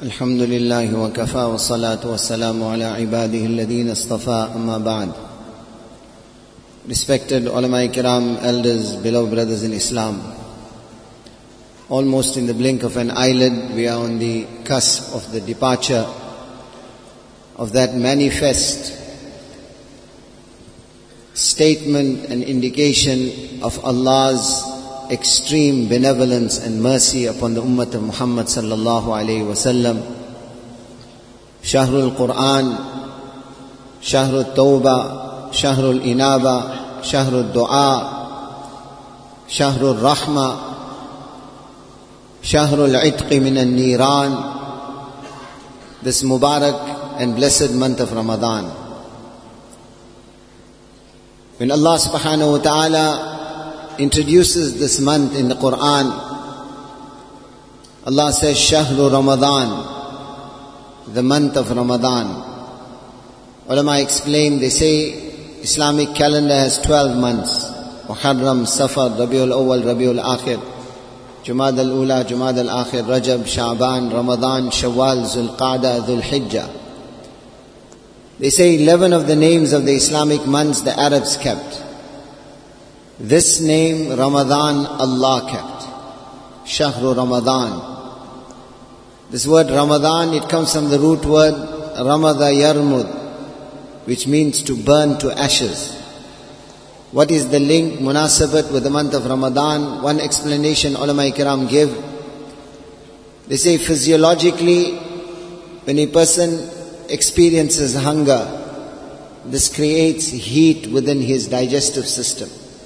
الحمد لله وكفى والصلاة والسلام على عباده الذين اصطفى أما بعد. Respected ulama kiram, elders, beloved brothers in Islam, almost in the blink of an eyelid we are on the cusp of the departure of that manifest statement and indication of Allah's extreme benevolence and mercy upon the ummah of Muhammad sallallahu alayhi wa sallam. Shahrul Quran, Shahrul Tawbah, Shahrul Inaba, Shahrul Dua, Shahrul Rahma, Shahrul Itqi min al-Niran, this Mubarak and blessed month of Ramadan. When Allah subhanahu wa ta'ala introduces this month in the Quran, Allah says, Shahru Ramadan, the month of Ramadan. Ulama explain, they say Islamic calendar has 12 months. Muharram, Safar, Rabiul Awwal, Rabiul Akhir, Jumad al-Ula, Jumad al-Akhir, Rajab, Sha'ban, Ramadan, Shawwal, Zulqa'dah, Dhul Hijjah. They say 11 of the names of the Islamic months the Arabs kept. This name, Ramadan, Allah kept. Shahru Ramadan. This word Ramadan, it comes from the root word Ramada Yarmud, which means to burn to ashes. What is the link, munasabat with the month of Ramadan? One explanation ulama kiram give. They say physiologically, when a person experiences hunger, this creates heat within his digestive system.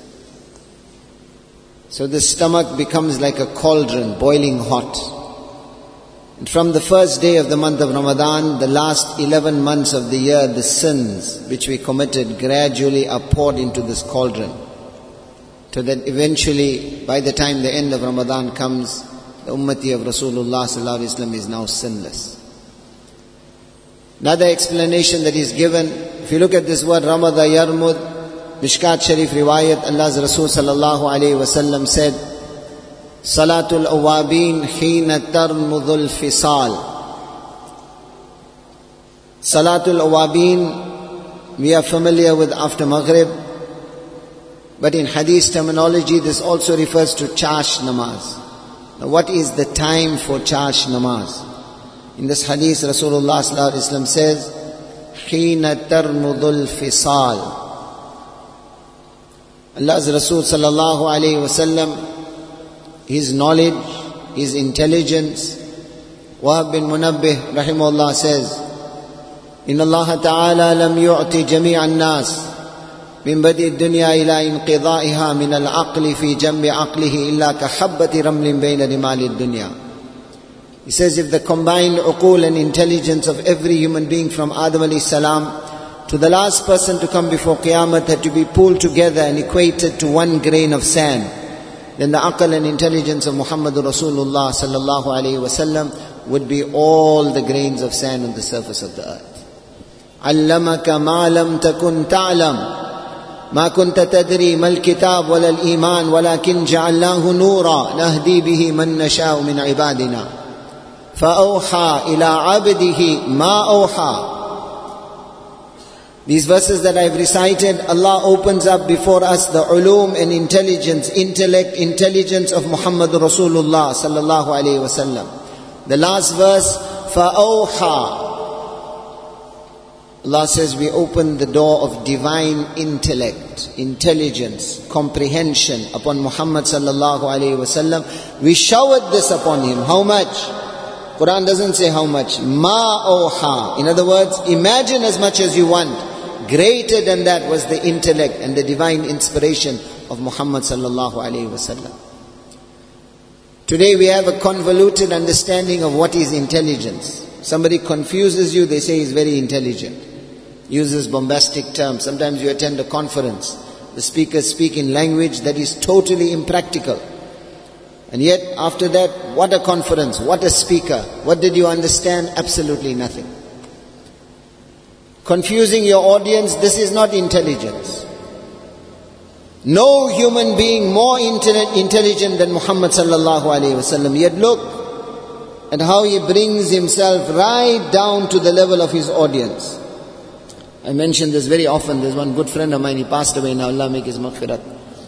So the stomach becomes like a cauldron, boiling hot. And from the first day of the month of Ramadan, the last 11 months of the year, the sins which we committed gradually are poured into this cauldron. So that eventually, by the time the end of Ramadan comes, the ummati of Rasulullah sallallahu alaihi wasallam is now sinless. Another explanation that is given, if you look at this word Ramada Yarmud, Mishkat Sharif riwayat, Allah's Rasul sallallahu alayhi wa sallam said, Salatul Awabin Hina Tarmudul Fisal. Salatul Awabin, we are familiar with after Maghrib, but in Hadith terminology this also refers to Chash Namaz. Now what is the time for Chash Namaz? In this Hadith Rasulullah sallallahu alayhi wa sallam says, Hina Tarmudul Fisal. Allah's Rasul sallallahu alayhi wa sallam, his knowledge, his intelligence. Wahab bin Munabbih rahimahullah says, Inna Allah ta'ala lam yu'ti jami'an nas min badi dunya ila inqidaiha min al-aqli fi jambi aqlihi illa ka habbati ramlin bayna rimali dunya. He says, if the combined uqul and intelligence of every human being from Adam alayhi salam to the last person to come before Qiyamah had to be pulled together and equated to one grain of sand, then the aql and intelligence of Muhammadur Rasulullah sallallahu alayhi wa sallam would be all the grains of sand on the surface of the earth. Allamaka ma lam takun ta'lam ma kunta tadri mal kitab wal iman walakin ja'alnahu nura nahdi bihi man nasha'u min ibadina fa'awha ila abdihi ma awha. These verses that I've recited, Allah opens up before us the ulum and intelligence, intelligence of Muhammad Rasulullah sallallahu alayhi wa sallam. The last verse, فَأَوْحَى. Allah says we open the door of divine intellect, intelligence, comprehension upon Muhammad sallallahu alayhi wa sallam. We showered this upon him. How much? Quran doesn't say how much. Ma awha. In other words, imagine as much as you want. Greater than that was the intellect and the divine inspiration of Muhammad sallallahu alayhi wa sallam. Today we have a convoluted understanding of what is intelligence. Somebody confuses you, they say he's very intelligent. Uses bombastic terms. Sometimes you attend a conference. The speakers speak in language that is totally impractical. And yet after that, what a conference, what a speaker. What did you understand? Absolutely nothing. Confusing your audience, this is not intelligence. No human being more intelligent than Muhammad sallallahu alayhi wa sallam. Yet look, and how he brings himself right down to the level of his audience. I mention this very often. There's one good friend of mine, he passed away now, Allah make his maghfirat.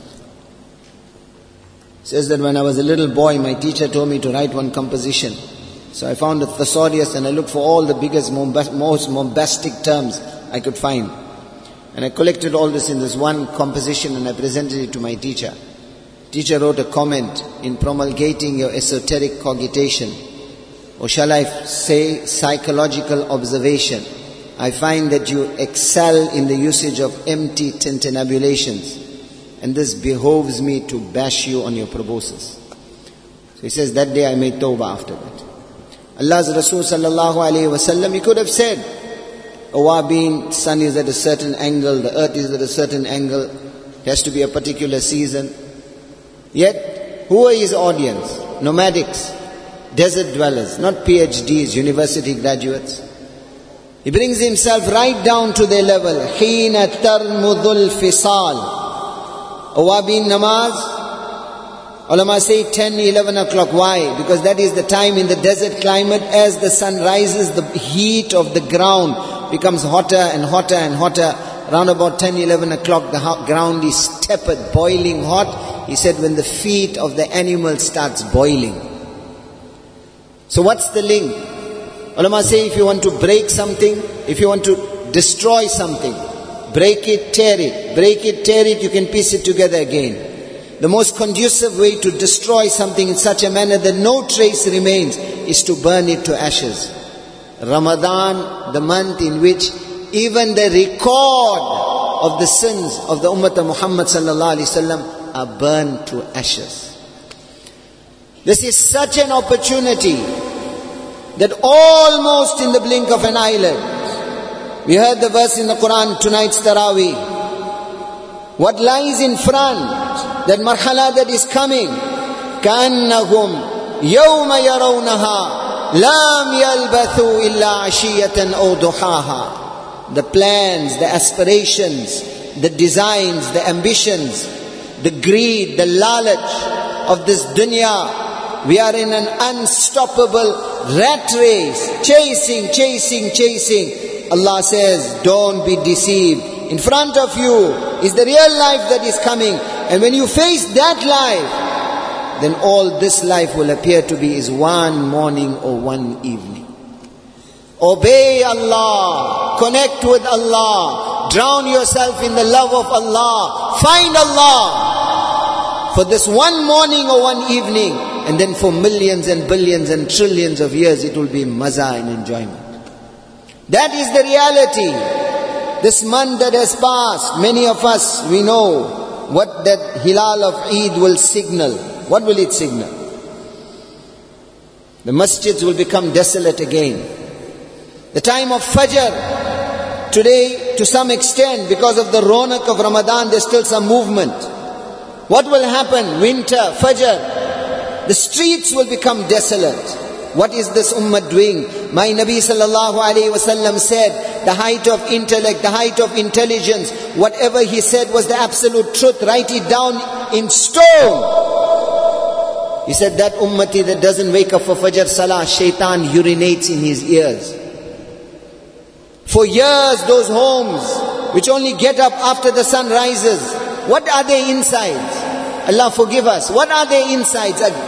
Says that when I was a little boy, my teacher told me to write one composition. So I found a thesaurus and I looked for all the biggest, most bombastic terms I could find. And I collected all this in this one composition and I presented it to my teacher. Teacher wrote a comment in promulgating your esoteric cogitation, or shall I say psychological observation. I find that you excel in the usage of empty tintinnabulations, and this behoves me to bash you on your proboscis. So he says, that day I made tawbah after that. Allah's Rasul sallallahu alayhi wa sallam, he could have said, Awabin, sun is at a certain angle, the earth is at a certain angle, it has to be a particular season. Yet, who are his audience? Nomadics, desert dwellers, not PhDs, university graduates. He brings himself right down to their level. حِينَ تَرْمُذُ الْفِصَالِ Awabin namaz, ulama say 10, 11 o'clock. Why? Because that is the time in the desert climate, as the sun rises, the heat of the ground becomes hotter and hotter and hotter. Around about 10, 11 o'clock, the ground is tepid, boiling hot. He said when the feet of the animal starts boiling. So what's the link? Ulama say if you want to break something, if you want to destroy something, break it, tear it, you can piece it together again. The most conducive way to destroy something in such a manner that no trace remains is to burn it to ashes. Ramadan, the month in which even the record of the sins of the Ummah of Muhammad sallallahu alaihi wasallam are burned to ashes. This is such an opportunity that almost in the blink of an eyelid, we heard the verse in the Quran, tonight's Taraweeh. What lies in front, that marhala that is coming, كَأَنَّهُمْ يَوْمَ يَرَوْنَهَا لَمْ يَلْبَثُوا إِلَّا عَشِيَّةً أَوْ ضُحَاهَا. The plans, the aspirations, the designs, the ambitions, the greed, the lalaj of this dunya. We are in an unstoppable rat race, chasing. Allah says, don't be deceived. In front of you is the real life that is coming. And when you face that life, then all this life will appear to be is one morning or one evening. Obey Allah, connect with Allah, drown yourself in the love of Allah, find Allah for this one morning or one evening, and then for millions and billions and trillions of years it will be maza and enjoyment. That is the reality. This month that has passed, many of us, we know what that Hilal of Eid will signal. What will it signal? The masjids will become desolate again. The time of Fajr, today to some extent, because of the ronak of Ramadan, there's still some movement. What will happen? Winter, Fajr, the streets will become desolate. What is this ummah doing? My Nabi sallallahu alayhi wasallam said, the height of intellect, the height of intelligence, whatever he said was the absolute truth. Write it down in stone. He said that ummati that doesn't wake up for Fajr Salah, shaitan urinates in his ears. For years, those homes which only get up after the sun rises, what are their insides? Allah forgive us. What are their insides? A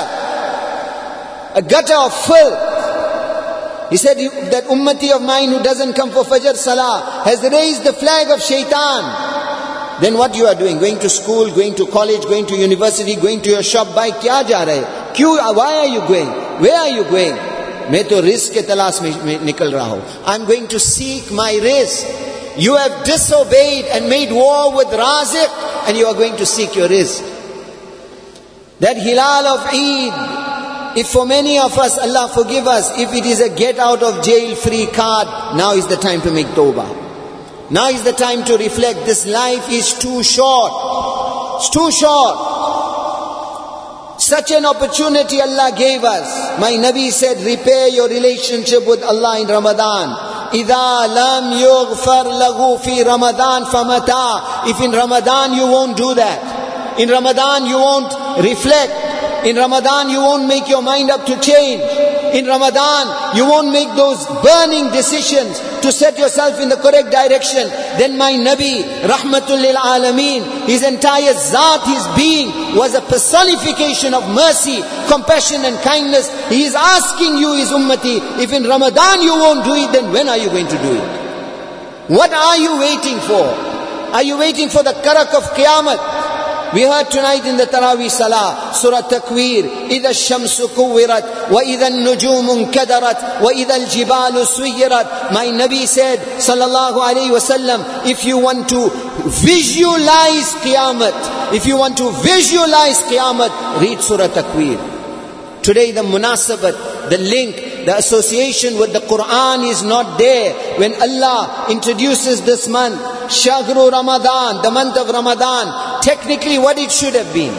gutter of filth. He said that ummati of mine who doesn't come for Fajr Salah has raised the flag of shaitan. Then what you are doing? Going to school, going to college, going to university, going to your shop, buy kya ja rahe? Why are you going? Where are you going? मैं तो risk के तलाश में निकल रहा हूँ. I'm going to seek my risk. You have disobeyed and made war with Raziq, and you are going to seek your risk. That Hilal of Eid, if for many of us, Allah forgive us, if it is a get out of jail free card, now is the time to make tawbah. Now is the time to reflect. This life is too short. It's too short. Such an opportunity Allah gave us. My Nabi said, repair your relationship with Allah in Ramadan. إِذَا لَمْ يُغْفَرْ لَهُ فِي رَمَضَانَ فَمَتَى. If in Ramadan you won't do that, in Ramadan you won't reflect, in Ramadan you won't make your mind up to change, in Ramadan, you won't make those burning decisions to set yourself in the correct direction, then my Nabi, Rahmatul lil Alameen, his entire Zat, his being, was a personification of mercy, compassion and kindness. He is asking you, his ummati, if in Ramadan you won't do it, then when are you going to do it? What are you waiting for? Are you waiting for the karak of Qiyamah? We heard tonight in the Taraweeh Salah, Surah Takwir, إِذَا الشَّمْسُ كُوِّرَتْ وَإِذَا النُّجُومُ انْكَدَرَتْ وَإِذَا الْجِبَالُ سُيِّرَتْ. My Nabi said, sallallahu alayhi wasallam, if you want to visualize Qiyamah, if you want to visualize Qiyamah, read Surah Takwir. Today the munasabat, the link, the association with the Quran is not there. When Allah introduces this month, Shahru Ramadan, the month of Ramadan, technically what it should have been.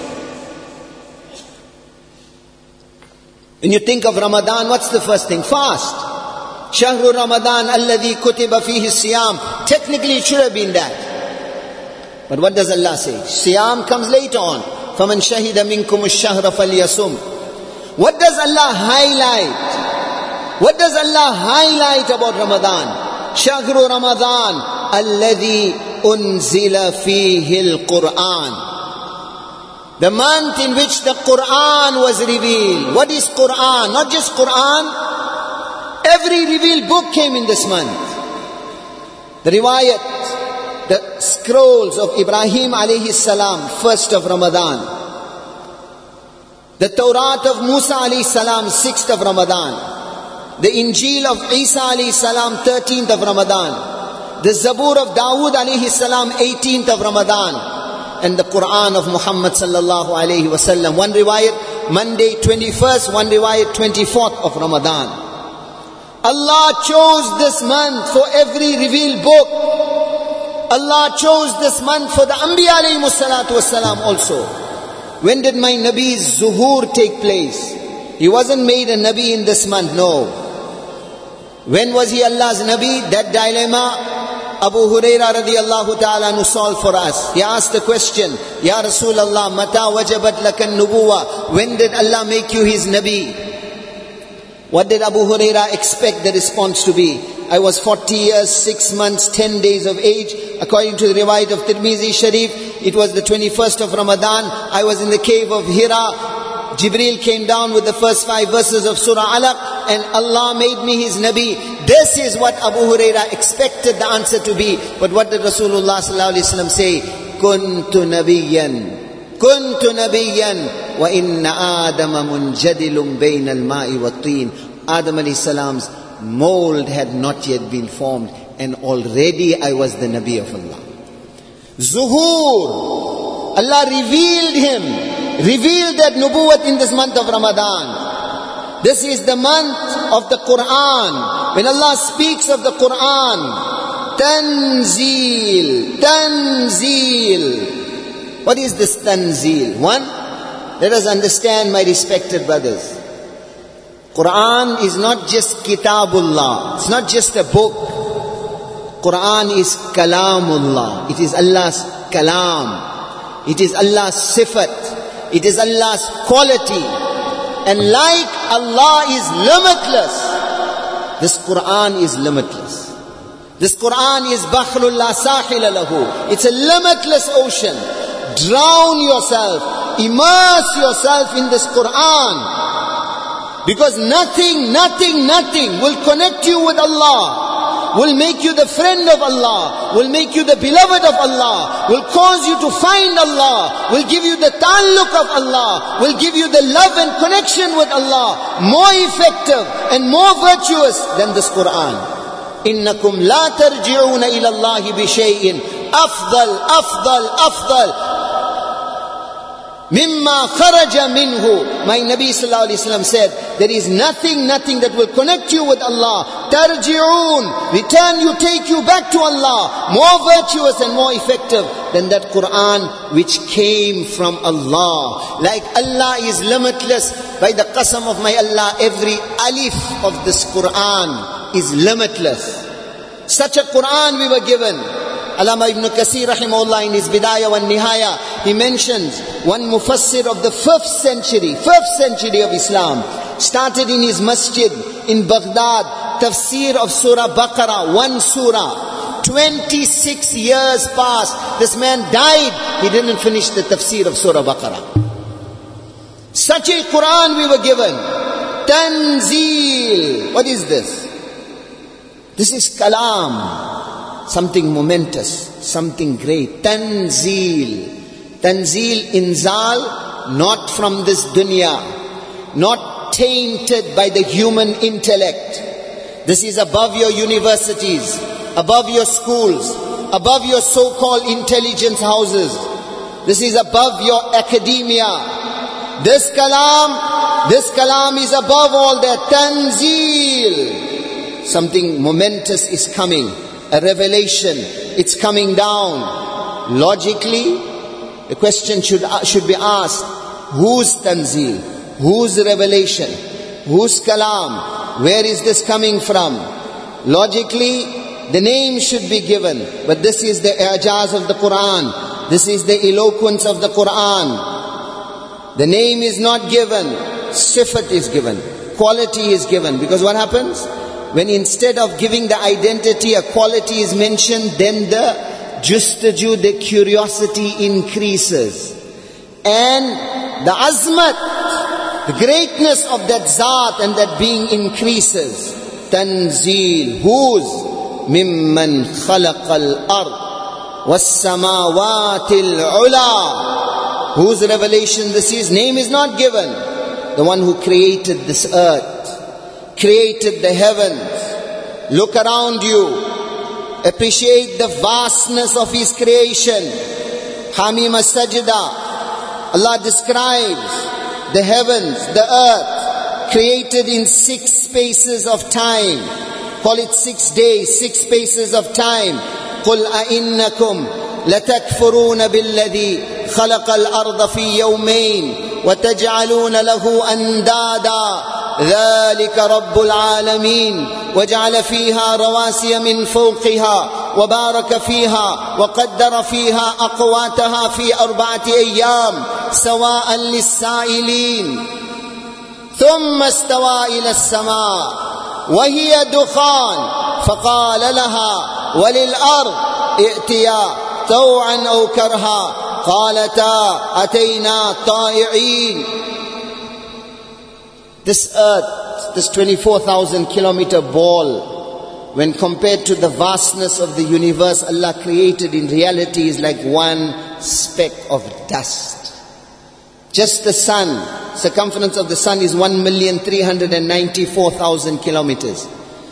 When you think of Ramadan, what's the first thing? Fast. Shahru Ramadan alladhi kutiba fihi siyam. Technically it should have been that. But what does Allah say? Siyam comes later on. فَمَنْ شَهِدَ مِنْكُمُ الشَّهْرَ فَلْيَصُمْ. What does Allah highlight? What does Allah highlight about Ramadan? Shahru Ramadan alladhi unzila fihi al-Quran. The month in which the Quran was revealed. What is Quran? Not just Quran. Every revealed book came in this month. The riwayat, the scrolls of Ibrahim alayhi salam, first of Ramadan. The Tawrat of Musa alayhi salam, 6th of Ramadan. The Injil of Isa alayhi salam, 13th of Ramadan. The Zabur of Dawood alayhi salam, 18th of Ramadan. And the Quran of Muhammad sallallahu alayhi wasallam. One riwayat, Monday 21st, one riwayat 24th of Ramadan. Allah chose this month for every revealed book. Allah chose this month for the Anbiya alayhi salatu wasalam also. When did my Nabi's zuhur take place? He wasn't made a Nabi in this month, no. When was he Allah's Nabi? That dilemma Abu Huraira radiyallahu ta'ala solved for us. He asked the question, Ya Rasulullah, mata wajabat lakan nubuwa? When did Allah make you his Nabi? What did Abu Huraira expect the response to be? I was 40 years, 6 months, 10 days of age. According to the riwayat of Tirmizi Sharif, it was the 21st of Ramadan. I was in the cave of Hira. Jibreel came down with the first 5 verses of Surah Alaq, and Allah made me his Nabi. This is what Abu Huraira expected the answer to be. But what did Rasulullah sallallahu alaihi wasallam say? Kuntu nabiyyan. Kuntu nabiyyan. Wa inna Adama munjadilum bayna al-ma'i wat-teen. Adam alayhi salam's mold had not yet been formed, and already I was the Nabi of Allah. Zuhur, Allah revealed him, revealed that nubuwwat in this month of Ramadan. This is the month of the Quran. When Allah speaks of the Quran, Tanzeel, Tanzeel. What is this Tanzeel? One, let us understand, my respected brothers. Quran is not just Kitabullah. It's not just a book. Quran is Kalamullah. It is Allah's Kalam. It is Allah's Sifat. It is Allah's quality. And like Allah is limitless, this Quran is limitless. This Quran is Bahrul la sahila lahu. It's a limitless ocean. Drown yourself. Immerse yourself in this Quran. Because nothing will connect you with Allah, will make you the friend of Allah, will make you the beloved of Allah, will cause you to find Allah, will give you the ta'alluq of Allah, will give you the love and connection with Allah, more effective and more virtuous than this Quran. إِنَّكُمْ لَا تَرْجِعُونَ إِلَى اللَّهِ بِشَيْءٍ أَفْضَلْ Mimma kharaja minhu. My Nabi sallallahu alaihi wasallam said, there is nothing that will connect you with Allah. Tarji'un, return you, take you back to Allah, more virtuous and more effective than that Quran which came from Allah. Like Allah is limitless, by the qasam of my Allah, every alif of this Quran is limitless. Such a Quran we were given. Allama Ibn Kathir rahimahullah in his Bidayah wa Nihaya, he mentions one mufassir of the 5th century of Islam started in his masjid in Baghdad, tafsir of Surah Baqarah, one surah. 26 years passed. This man died. He didn't finish the tafsir of Surah Baqarah. Such a Quran we were given. Tanzeel. What is this? This is kalam. Something momentous, something great. Tanzeel. Tanzeel, inzal, not from this dunya, not tainted by the human intellect. This is above your universities, above your schools, above your so-called intelligence houses. This is above your academia. This kalam is above all that. Tanzeel. Something momentous is coming. A revelation. It's coming down. Logically, the question should be asked, whose tanzeel? Whose revelation? Whose kalam? Where is this coming from? Logically, the name should be given. But this is the i'jaz of the Quran. This is the eloquence of the Quran. The name is not given. Sifat is given. Quality is given. Because what happens? When instead of giving the identity, a quality is mentioned, then the justaju, the curiosity increases. And the azmat, the greatness of that zat and that being increases. Tanzeel. Whose? Mimman khalaqal ard was-samawati al-ula. Whose revelation this is? Name is not given. The one who created this earth, created the heavens. Look around you. Appreciate the vastness of His creation. Hamim as-sajda. Allah describes the heavens, the earth, created in 6 spaces of time. Call it 6 days, 6 spaces of time. قُلْ أَإِنَّكُمْ لَتَكْفُرُونَ بِالَّذِي خَلَقَ الْأَرْضَ فِي يَوْمَيْنِ وَتَجْعَلُونَ لَهُ أَنْدَادًا ذلك رب العالمين وجعل فيها رواسي من فوقها وبارك فيها وقدر فيها أقواتها في 4 أيام سواء للسائلين ثم استوى إلى السماء وهي دخان فقال لها وللأرض ائتيا طوعا أو كرها قالتا أتينا طائعين. This earth, this 24,000 kilometer ball, when compared to the vastness of the universe Allah created, in reality is like one speck of dust. Just the sun, circumference of the sun is 1,394,000 kilometers.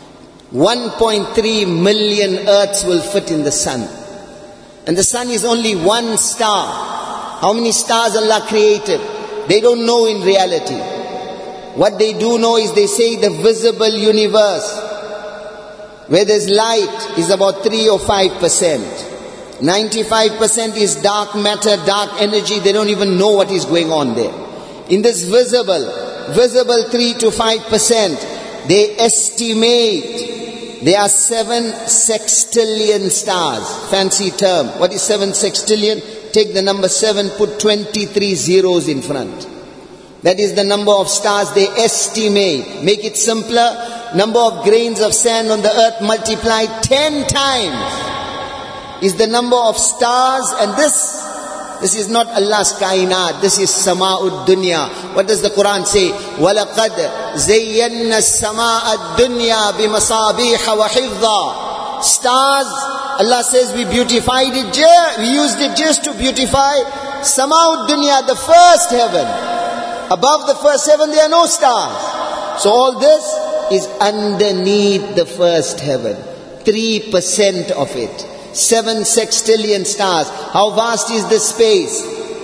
1.3 million earths will fit in the sun. And the sun is only one star. How many stars Allah created? They don't know in reality. What they do know is, they say the visible universe, where there's light, is about 3 or 5%. 95% is dark matter, dark energy. They don't even know what is going on there. In this visible 3 to 5%, they estimate there are 7 sextillion stars. Fancy term. What is 7 sextillion? Take the number 7, put 23 zeros in front. That is the number of stars they estimate. Make it simpler. Number of grains of sand on the earth multiplied 10 times is the number of stars. And this is not Allah's kainat. This is sama'ud dunya. What does the Quran say? وَلَقَدْ زَيَّنَّا السَّمَاءَ الدُّنْيَا بِمَصَابِيحَ وَحِفْظًا. Stars, Allah says, we beautified it. We used it just to beautify sama'ud dunya, the first heaven. Above the first heaven there are no stars. So all this is underneath the first heaven. 3% of it. 7 sextillion stars. How vast is this space?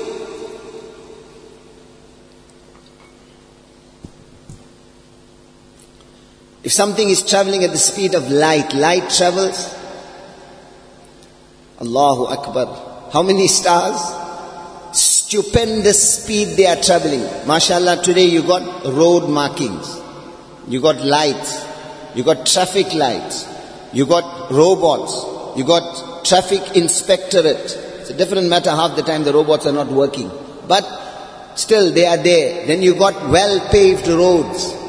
If something is traveling at the speed of light travels. Allahu Akbar. How many stars? Stupendous speed they are traveling. MashaAllah, today you got road markings. You got lights. You got traffic lights. You got robots. You got traffic inspectorate. It's a different matter. Half the time the robots are not working. But still they are there. Then you got well-paved roads.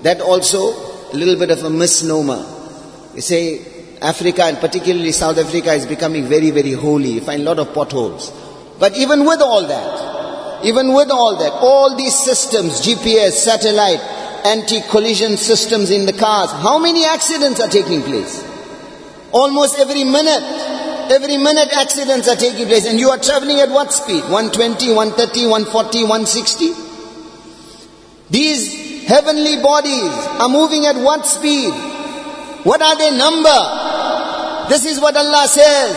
That also a little bit of a misnomer. They say Africa, and particularly South Africa, is becoming very, very holy. You find a lot of potholes. But even with all that, all these systems, GPS, satellite, anti-collision systems in the cars, how many accidents are taking place? Almost every minute accidents are taking place. And you are traveling at what speed? 120, 130, 140, 160? These heavenly bodies are moving at what speed? What are their number? This is what Allah says.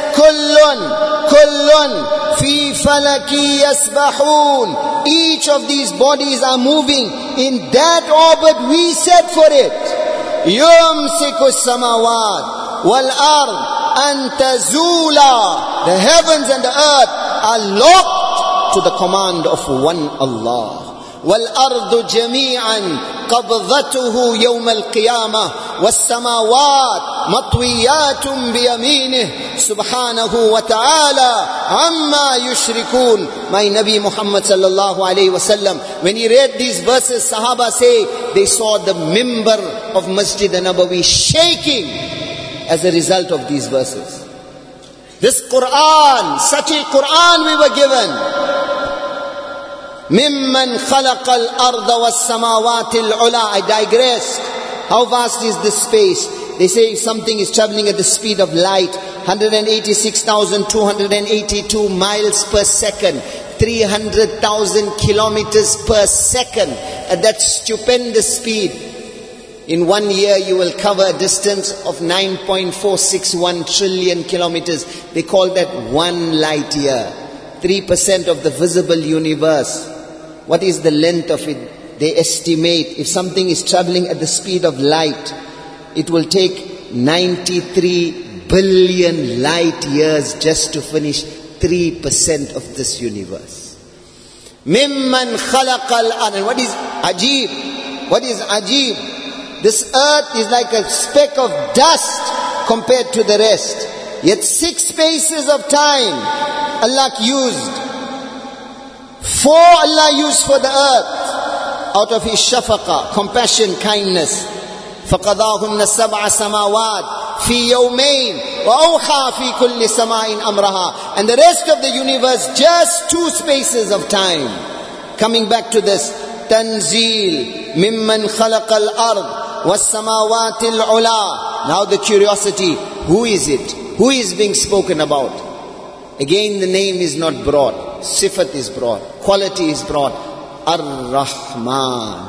Kullun fi falaki yasbahun. Each of these bodies are moving in that orbit we set for it. Yumsiku samawat wal ard an tazula. The heavens and the earth are locked to the command of one Allah. وَالْأَرْضُ جَمِيعًا قَبْضَتُهُ يَوْمَ الْقِيَامَةِ وَالسَّمَاوَاتُ مَطْوِيَّاتٌ بِيَمِينِهِ سُبْحَانَهُ وَتَعَالَى عَمَّا يُشْرِكُونَ. My Nabi Muhammad sallallahu alayhi wasallam, when he read these verses, Sahaba say they saw the mimbar of Masjid an-Nabawi shaking as a result of these verses. This Quran, such a Quran we were given. مِمَّنْ خَلَقَ الْأَرْضَ وَالسَّمَاوَاتِ الْعُلَىٰ. I digressed. How vast is this space? They say if something is traveling at the speed of light, 186,282 miles per second, 300,000 kilometers per second, at that stupendous speed, in 1 year you will cover a distance of 9.461 trillion kilometers. They call that 1 light year. 3% of the visible universe. What is the length of it? They estimate if something is traveling at the speed of light, it will take 93 billion light years just to finish 3% of this universe. Mimman khalaqal ard. And what is ajib? What is ajib? This earth is like a speck of dust compared to the rest. Yet 6 spaces of time Allah used. 4 Allah used for the earth out of His shafaqa, compassion, kindness. فَقَضَاهُنَّ سَبْعَ سَمَاوَاتٍ فِي يَوْمَيْنِ وَأَوْحَى فِي كُلِّ سَمَاءٍ أَمْرَهَا. And the rest of the universe, just 2 spaces of time. Coming back to this, تَنْزِيلٌ مِمَّنْ خَلَقَ الْأَرْضِ وَالسَّمَاوَاتِ الْعُلَىٰ. Now the curiosity, who is it? Who is being spoken about? Again, the name is not brought. Sifat is brought. Quality is brought. Ar-Rahman.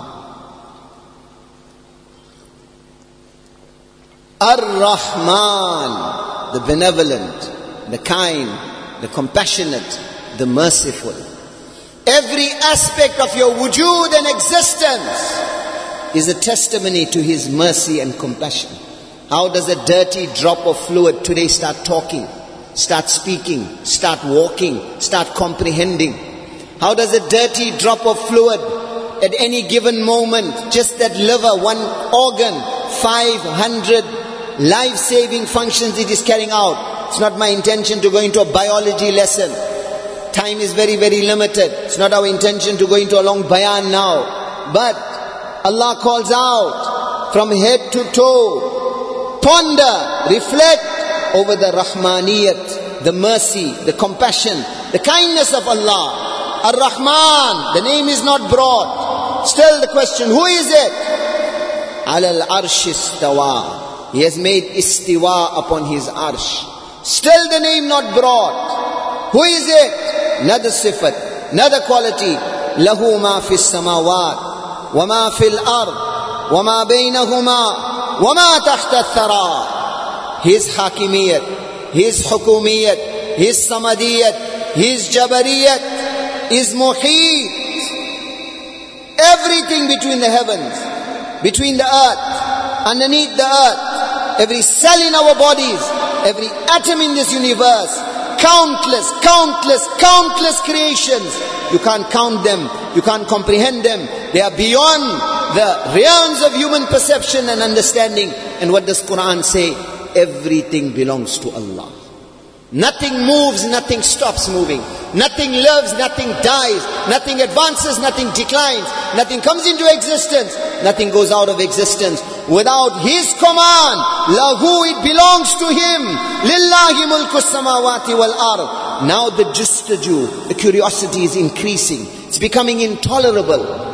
Ar-Rahman. The benevolent, the kind, the compassionate, the merciful. Every aspect of your wujud and existence is a testimony to His mercy and compassion. How does a dirty drop of fluid today start talking, start speaking, start walking, start comprehending? How does a dirty drop of fluid at any given moment, just that liver, one organ, 500 life-saving functions it is carrying out? It's not my intention to go into a biology lesson. Time is very, very limited. It's not our intention to go into a long bayan now. But Allah calls out from head to toe. Ponder, reflect over the Rahmaniyat, the mercy, the compassion, the kindness of Allah. Ar-Rahman, the name is not brought. Still the question, who is it? Alal arsh istawa. He has made istiwa upon His arsh. Still the name not brought. Who is it? Another sifat, another quality. Lahu ma fis samawat, wa ma fil ard, wa ma baynahuma, وَمَا تَحْتَ الثَّرَى. His hakimiyat, His hukumiyat, His samadiyat, His jabariyat is muhit. Everything between the heavens, between the earth, underneath the earth, every cell in our bodies, every atom in this universe, countless creations. You can't count them, you can't comprehend them. They are beyond the realms of human perception and understanding. And what does Quran say? Everything belongs to Allah. Nothing moves, nothing stops moving. Nothing lives, nothing dies. Nothing advances, nothing declines. Nothing comes into existence. Nothing goes out of existence. Without His command, lahu, it belongs to Him. Lillahi mulku samawati wal ard. Now the justaju, the curiosity is increasing. It's becoming intolerable.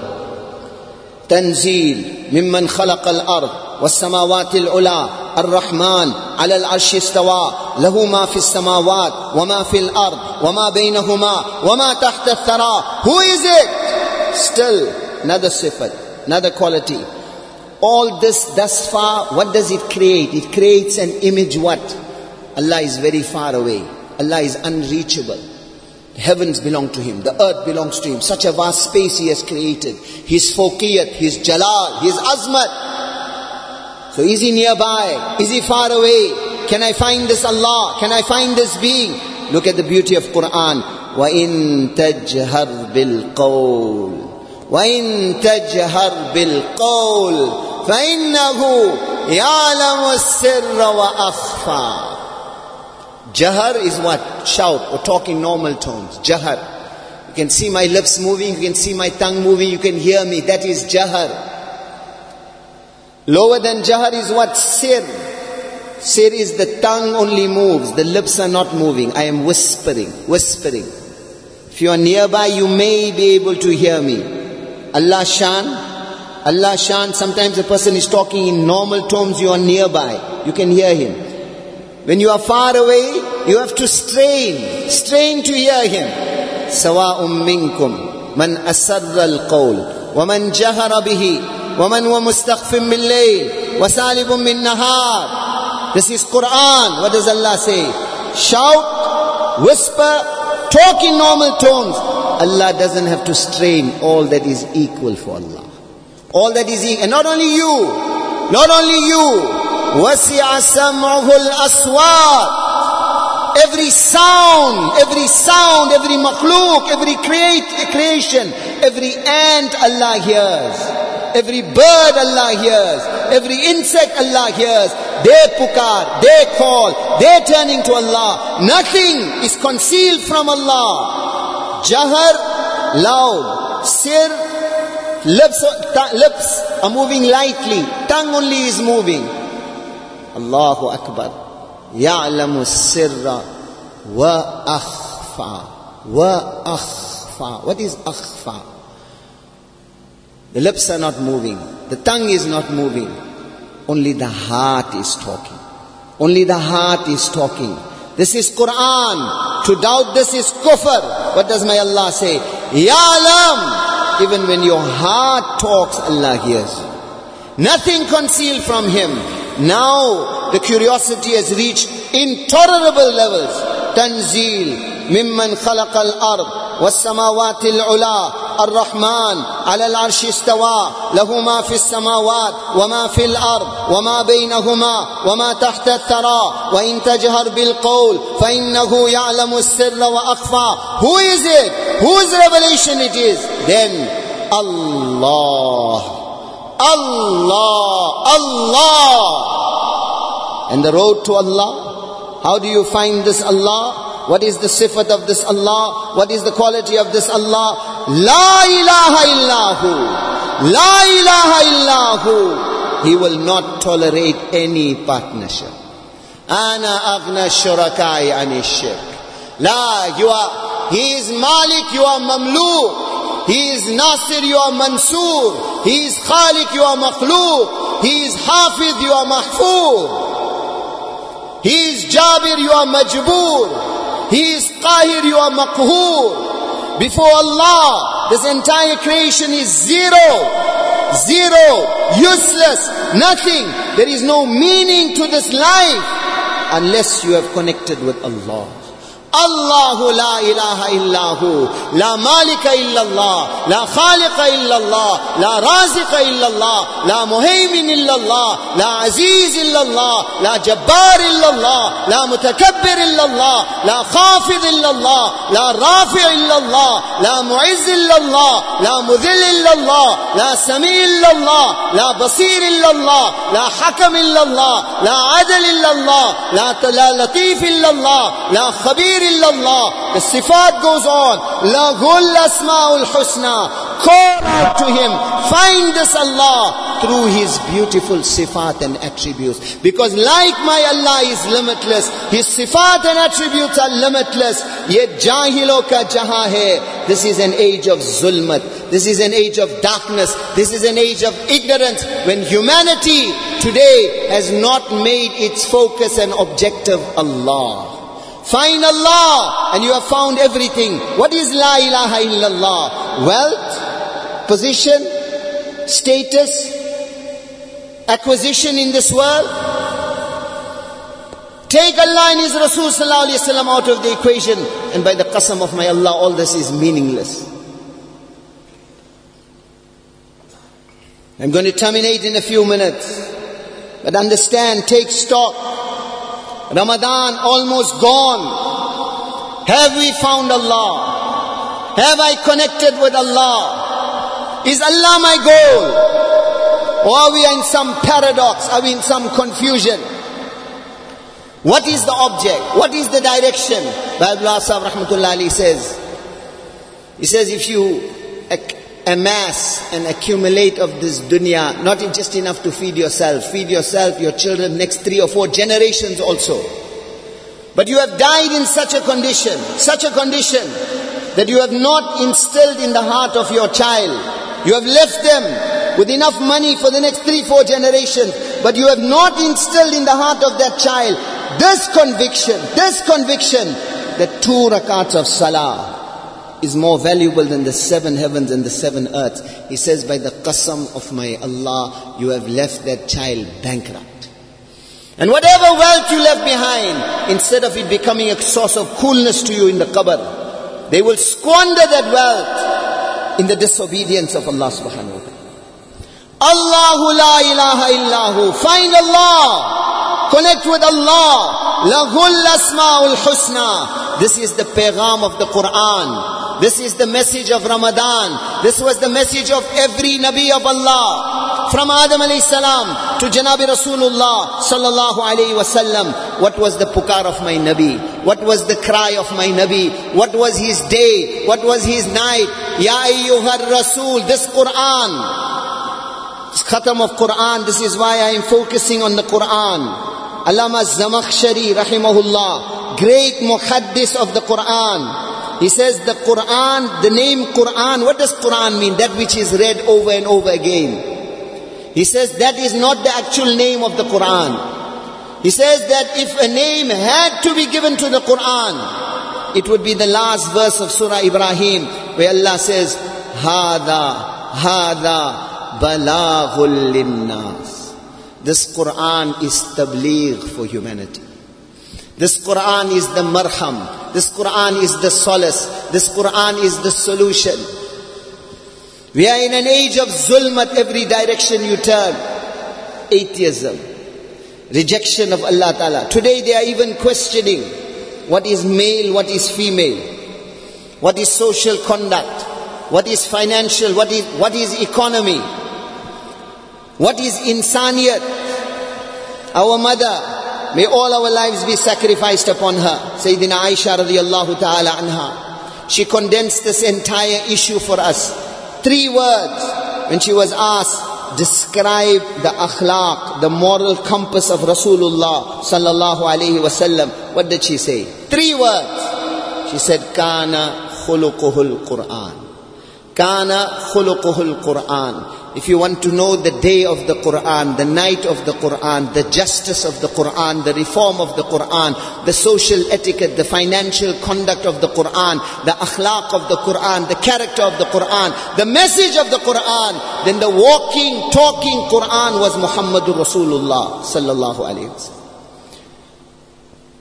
تنزيل ممن خلق الأرض والسماوات العلى الرحمن على العرش استوى له ما في السماوات وما في الأرض وما بينهما وما تحت الثرى. Who is it? Still another sifat, another quality. All this thus far, what does it create? It creates an image what? Allah is very far away. Allah is unreachable. The heavens belong to Him. The earth belongs to Him. Such a vast space He has created. His fawqiyat, His jalal, His azmat. So is He nearby? Is He far away? Can I find this Allah? Can I find this being? Look at the beauty of Quran. وَإِن تَجْهَرْ بِالْقَوْلِ وَإِن تَجْهَرْ بِالْقَوْلِ فَإِنَّهُ يَعْلَمُ السِّرَّ وَأَخْفَى. Jahar is what? Shout or talk in normal tones. Jahar. You can see my lips moving, you can see my tongue moving, you can hear me. That is Jahar. Lower than Jahar is what? Sir. Sir is the tongue only moves, the lips are not moving. I am whispering. If you are nearby, you may be able to hear me. Allah Shan, sometimes a person is talking in normal tones, you are nearby. You can hear him. When you are far away, you have to strain to hear him. سَوَاءٌ مِّنْكُمْ مَنْ أَسَرَّ الْقَوْلِ وَمَنْ جَهَرَ بِهِ وَمَنْ هُوَ مُسْتَخْفٍ بِاللَّيْلِ وَسَالِبٌ بِالنَّهَارِ. This is Quran. What does Allah say? Shout, whisper, talk in normal tones. Allah doesn't have to strain. All that is equal for Allah. All that is equal. And not only you. وَسِعَ سَمْعُهُ الْأَصْوَاتِ. Every sound, every makhluk, every creation, every ant Allah hears. Every bird Allah hears. Every insect Allah hears. They pukar, they call, they turning to Allah. Nothing is concealed from Allah. Jahar, loud. Sir, lips are moving lightly. Tongue only is moving. Allahu Akbar. Ya'lamu sirra wa akhfa. What is akhfa? The lips are not moving. The tongue is not moving. Only the heart is talking. This is Quran. To doubt this is kufr. What does my Allah say? Ya'lam. Even when your heart talks, Allah hears you. Nothing concealed from Him. Now the curiosity has reached intolerable levels. Tanzeel mimman khalaqa al-ard was-samawati al-ula ar-rahman ala al-arshi istawa lahu ma fi as-samawat wa ma fi al-ard wa ma baynahuma wa ma tahta ath-thara wa in tajhar bil-qawl fa innahu ya'lamu as-sirra wa akhfa. Who is it? Whose revelation it is? Then Allah. And the road to Allah, how do you find this Allah? What is the sifat of this Allah? What is the quality of this Allah? La ilaha illahu. La ilaha illahu. He will not tolerate any partnership. Ana aghna shurakai ani shirk. He is Malik, you are Mamluk. He is Nasir, you are Mansur. He is Khalik, you are Makhluq. He is Hafiz, you are Mahfuz. He is Jabir, you are Majboor. He is Qahir, you are Maqhoor. Before Allah, this entire creation is zero, useless, nothing. There is no meaning to this life unless you have connected with Allah. Allahu la ilaha illahu, la malika illallah, la khaliqa illallah, la raziqa illallah, la muhaymin illallah, la aziz illallah, la jabbar illallah, la mutakabbir illallah, la khafid illallah, la rafi illallah, la mu'izz illallah, la mudhill illallah, la sami illallah, la basir illallah, la hakam illallah, la adl illallah, la latif illallah, la khabir illallah. The sifat goes on. Lahul asma'ul husna. Call out to him. Find this Allah through his beautiful sifat and attributes. Because like my Allah is limitless, his sifat and attributes are limitless. Yet jahilo ka jaha hai. This is an age of zulmat. This is an age of darkness. This is an age of ignorance. When humanity today has not made its focus and objective Allah. Find Allah and you have found everything. What is La ilaha illallah? Wealth, position, status, acquisition in this world. Take Allah and His Rasul sallallahu alayhi wa sallam out of the equation, and by the qasam of my Allah, all this is meaningless. I'm going to terminate in a few minutes. But understand, take stock. Ramadan almost gone. Have we found Allah? Have I connected with Allah? Is Allah my goal? Or are we in some paradox? Are we in some confusion? What is the object? What is the direction? Ba'abullah Sahib Rahmatullah Ali says, he says, if you amass and accumulate of this dunya, not just enough to feed yourself, your children, next 3 or 4 generations also. But you have died in such a condition that you have not instilled in the heart of your child. You have left them with enough money for the next 3, 4 generations, but you have not instilled in the heart of that child this conviction that 2 rakats of salah is more valuable than the 7 heavens and the 7 earths. He says, by the qasam of my Allah, you have left that child bankrupt. And whatever wealth you left behind, instead of it becoming a source of coolness to you in the qabr, they will squander that wealth in the disobedience of Allah subhanahu wa ta'ala. Allahu la ilaha illahu. Find Allah. Connect with Allah. Lahul asma'ul husna. This is the pagham of the Quran. This is the message of Ramadan. This was the message of every Nabi of Allah. From Adam alayhi salam to Janabi Rasulullah sallallahu alayhi wasallam. What was the pukar of my Nabi? What was the cry of my Nabi? What was his day? What was his night? Ya ayyuhar Rasul. This Quran. This khatam of Quran. This is why I am focusing on the Quran. Allama Zamakhshari rahimahullah, great muhaddis of the Quran. He says the Quran, the name Quran, what does Quran mean? That which is read over and over again. He says that is not the actual name of the Quran. He says that if a name had to be given to the Quran, it would be the last verse of Surah Ibrahim, where Allah says, Hada balaghul linnas. This Quran is tabligh for humanity. This Quran is the marham. This Quran is the solace. This Quran is the solution. We are in an age of zulm at every direction you turn. Atheism. Rejection of Allah Ta'ala. Today they are even questioning what is male, what is female. What is social conduct. What is financial, what is economy. What is insaniyat. Our mother, may all our lives be sacrificed upon her. Sayyidina Aisha radiyallahu ta'ala anha. She condensed this entire issue for us. 3 words. When she was asked, describe the akhlaq, the moral compass of Rasulullah sallallahu alayhi wasallam. What did she say? 3 words. She said, Kana khuluquhul Qur'an. Kana khuluquhul Qur'an. If you want to know the day of the Quran, the night of the Quran, the justice of the Quran, the reform of the Quran, the social etiquette, the financial conduct of the Quran, the akhlaq of the Quran, the character of the Quran, the message of the Quran, then the walking, talking Quran was Muhammadur Rasulullah sallallahu alayhi wa sallam.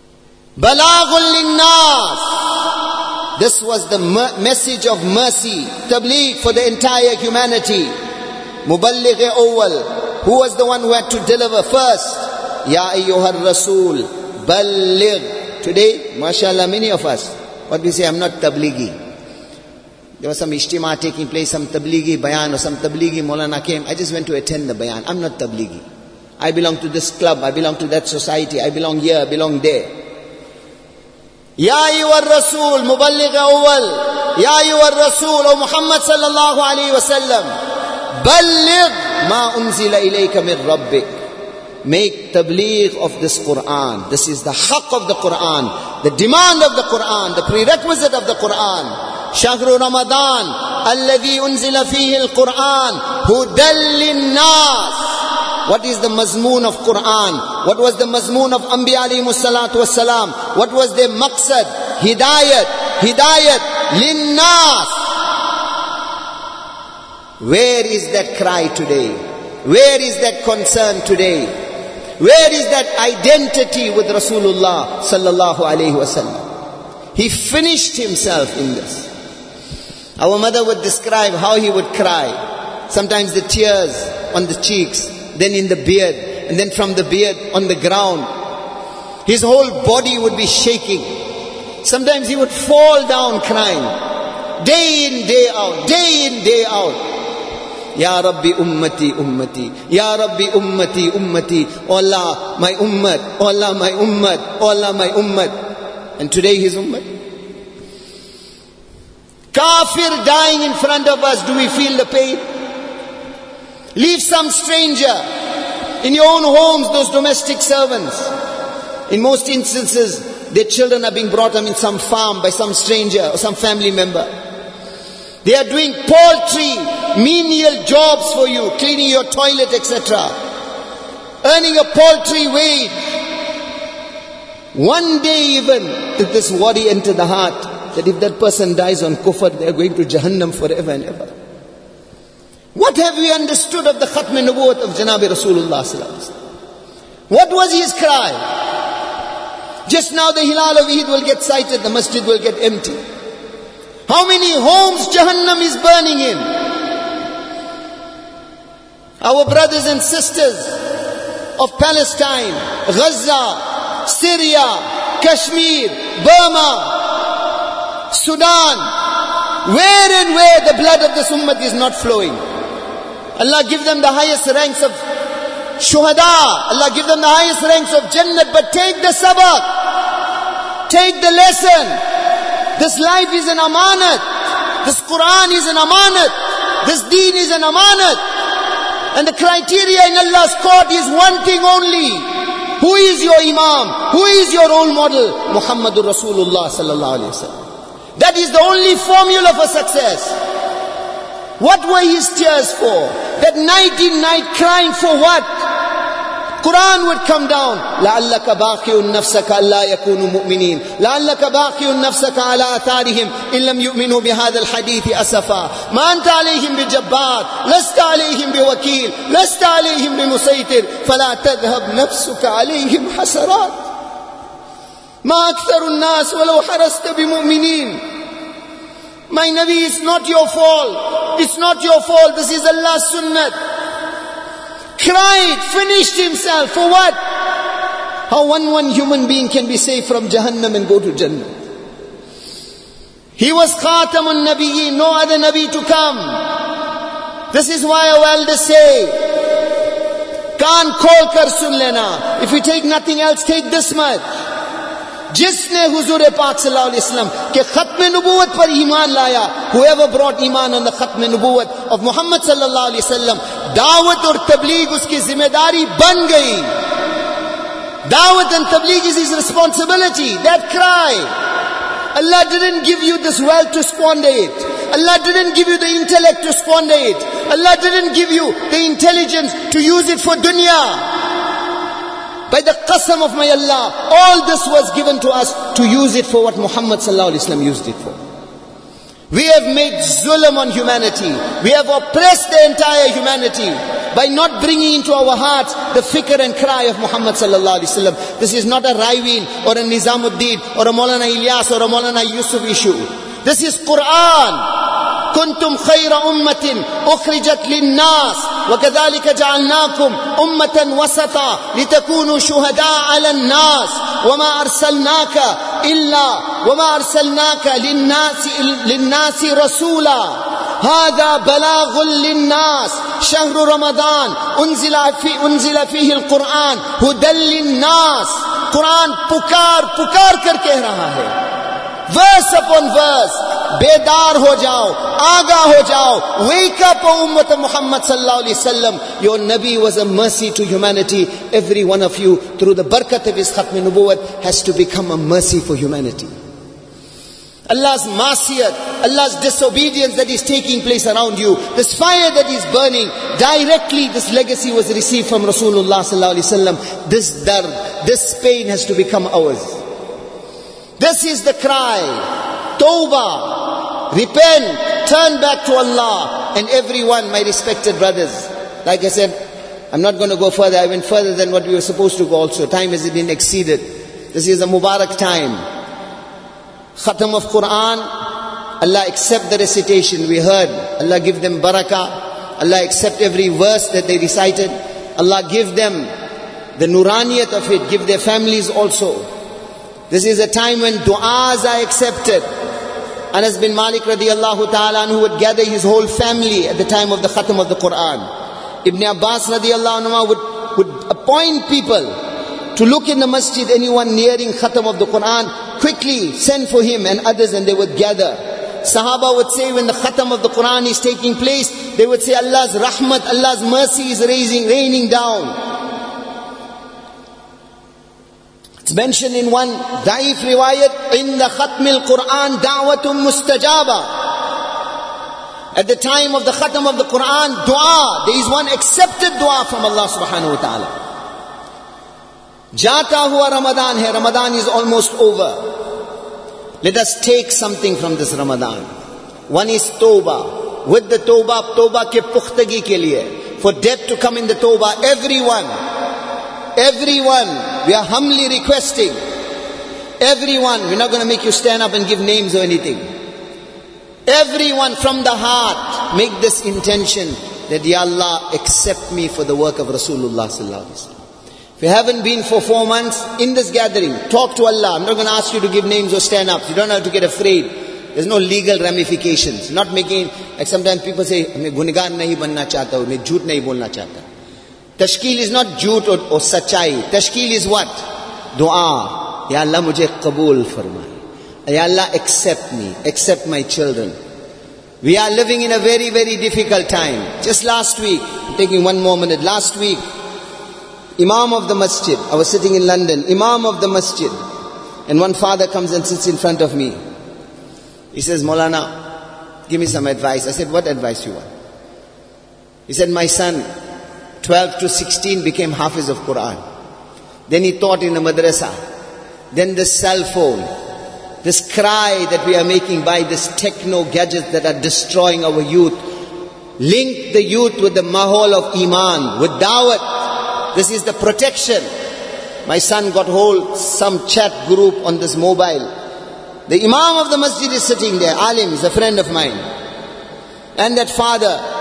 Balaghun linnas. This was the message of mercy, tabligh for the entire humanity. Muballigh awwal. Who was the one who had to deliver first? Ya ayyuhar rasul, balligh. Today, mashallah, many of us, what we say, I'm not tablighi. There was some ijtima taking place, some tablighi bayan or some tablighi Maulana came. I just went to attend the bayan. I'm not tablighi. I belong to this club, I belong to that society, I belong here, I belong there. Ya ayyuhar rasul, muballigh awwal. Ya ayyuhar rasul, O Muhammad sallallahu alayhi wa sallam. Balligh ma unzila ilayka min rabbik. Make tabligh of this Quran. This is the haqq of the Quran, the demand of the Quran, the prerequisite of the Quran. Shahru Ramadan, alladhi unzila fihi al-Quran, hudan lin-nas. What is the mazmoon of Quran? What was the mazmoon of Anbiya alayhimus salatu wassalam? What was their maqsad? Hidayat lin-nas. Where is that cry today? Where is that concern today? Where is that identity with Rasulullah sallallahu alayhi wasallam? He finished himself in this. Our mother would describe how he would cry. Sometimes the tears on the cheeks, then in the beard, and then from the beard on the ground. His whole body would be shaking. Sometimes he would fall down crying. Day in, day out, day in, day out. Ya Rabbi ummati ummati, Ya Rabbi ummati ummati. Oh Allah, my ummat, oh Allah, my ummat, oh Allah, my ummat. And today his ummat. Kafir dying in front of us, do we feel the pain? Leave some stranger. In your own homes, those domestic servants. In most instances, their children are being brought up in some farm by some stranger or some family member. They are doing paltry, menial jobs for you, cleaning your toilet, etc. Earning a paltry wage. One day even, if this worry enter the heart, that if that person dies on kufr, they are going to Jahannam forever and ever. What have we understood of the Khatm Nubuwwat of Janabi Rasulullah sallallahu alaihi wasallam? What was his cry? Just now the Hilal of Eid will get sighted, the masjid will get empty. How many homes Jahannam is burning in? Our brothers and sisters of Palestine, Gaza, Syria, Kashmir, Burma, Sudan, where and where the blood of this ummah is not flowing. Allah give them the highest ranks of shuhada. Allah give them the highest ranks of Jannat. But take the sabaq. Take the lesson. This life is an amanat. This Quran is an amanat. This deen is an amanat. And the criteria in Allah's court is one thing only. Who is your imam? Who is your role model? Muhammadur Rasulullah sallallahu alayhi wa sallam. That is the only formula for success. What were his tears for? That night in night crying for what? Quran would come down. لَعَلَّكَ بَاخِعٌ نَفْسَكَ أَلَّا يَكُونُوا مُؤْمِنِينَ لَعَلَّكَ بَاخِعٌ نَفْسَكَ عَلَى آثَارِهِمْ إِن لَّمْ يُؤْمِنُوا بِهَذَا الْحَدِيثِ أَسَفًا مَا أَنْتَ عَلَيْهِمْ بِجَبَّارٍ لَسْتَ عَلَيْهِمْ بِوَكِيلٍ لَسْتَ عَلَيْهِمْ بِمُسَيْطِرٍ فَلَا تَذْهَبْ نَفْسُكَ عَلَيْهِمْ حَسَرَاتٍ مَا أَكْثَرُ النَّاسِ وَلَوْ حَرَصْتَ بِمُؤْمِنِينَ. My Nabi, it's not your fault. It's not your fault. This is Allah's sunnah. Cried, finished himself. For what? How one human being can be saved from Jahannam and go to Jannah. He was Khatamun Nabiyyin, no other Nabi to come. This is why our elders say, Kaan khol kar sun lena. If we take nothing else, take this much. जिसने हुजूर पाक सल्लल्लाहु अलैहि वसल्लम के खत्म नबूवत पर ईमान लाया, whoever brought iman on the खत्म नबूवत of Muhammad सल्लल्लाहु अलैहि वसल्लम, दावत और तबलीग उसकी जिम्मेदारी बन गई. Dawat and tabligh is his responsibility. That cry. Allah didn't give you this wealth to squander it. Allah didn't give you the intellect to squander it. Allah didn't give you the intelligence to use it for dunya. By the qasam of my Allah, all this was given to us to use it for what Muhammad sallallahu alaihi wasallam used it for. We have made zulm on humanity. We have oppressed the entire humanity by not bringing into our hearts the fikr and cry of Muhammad sallallahu alaihi wasallam. This is not a Raiwin or a Nizamuddin or a Maulana Ilyas or a Maulana Yusuf issue. This is Quran. كنتم خير أمة أخرجت للناس وكذلك جعلناكم أمة وسطا لتكونوا شهداء على الناس وما أرسلناك للناس رسولا هذا بلاغ للناس شهر رمضان أنزل فيه القرآن هدى للناس. قرآن पुकार कर कह रहा है, verse upon verse, बेदार हो जाओ, आगाह हो जाओ, wake up O Ummah Muhammad sallallahu alaihi wasallam. Your Nabi was a mercy to humanity. Every one of you, through the barakat of his Khatm Nubuwwat, has to become a mercy for humanity. Allah's masiyat, Allah's disobedience that is taking place around you, this fire that is burning, directly this legacy was received from Rasulullah sallallahu alaihi wasallam. This dard, this pain has to become ours. This is the cry. Tawbah. Repent. Turn back to Allah. And everyone, my respected brothers, like I said, I'm not going to go further. I went further than what we were supposed to go also. Time has been exceeded. This is a Mubarak time. Khatam of Quran. Allah accept the recitation. We heard. Allah give them barakah. Allah accept every verse that they recited. Allah give them the nuraniyat of it. Give their families also. This is a time when du'as are accepted. Anas bin Malik radiallahu ta'ala anhu would gather his whole family at the time of the khatam of the Quran. Ibn Abbas radiallahu anhu would appoint people to look in the masjid, anyone nearing khatam of the Quran, quickly send for him and others, and they would gather. Sahaba would say when the khatam of the Quran is taking place, they would say Allah's rahmat, Allah's mercy is raining down. It's mentioned in one da'if riwayat, in the khatmil Quran da'watum mustajaba. At the time of the khatam of the Quran, dua, there is one accepted dua from Allah subhanahu wa ta'ala. Jata hua Ramadan hai, Ramadan is almost over. Let us take something from this Ramadan. One is tawbah. With the tawbah ke pukhtagi ke liye, for death to come in the tawbah, everyone, we are humbly requesting, everyone, we're not going to make you stand up and give names or anything. Everyone from the heart, make this intention that, Ya Allah, accept me for the work of Rasulullah sallallahu alaihi wasallam. If you haven't been for 4 months in this gathering, talk to Allah. I'm not going to ask you to give names or stand up. You don't have to get afraid. There's no legal ramifications. Not making, like sometimes people say, मैं गुनहगार नहीं बनना चाहता हूँ, मैं झूठ नहीं बोलना चाहता. Tashkil is not jhoot or sachai. Tashkil is what? Dua. Ya Allah, mujhe qabool farmai. Ya Allah, accept me. Accept my children. We are living in a very, very difficult time. Just last week, I'm taking one more minute. Last week, Imam of the masjid, I was sitting in London, Imam of the masjid, and one father comes and sits in front of me. He says, Maulana, give me some advice. I said, what advice you want? He said, my son, 12 to 16 became Hafiz of Quran. Then he taught in a madrasa. Then this cell phone, this cry that we are making by this techno gadgets that are destroying our youth. Link the youth with the mahol of Iman, with dawat. This is the protection. My son got hold some chat group on this mobile. The Imam of the masjid is sitting there. Alim is a friend of mine. And that father,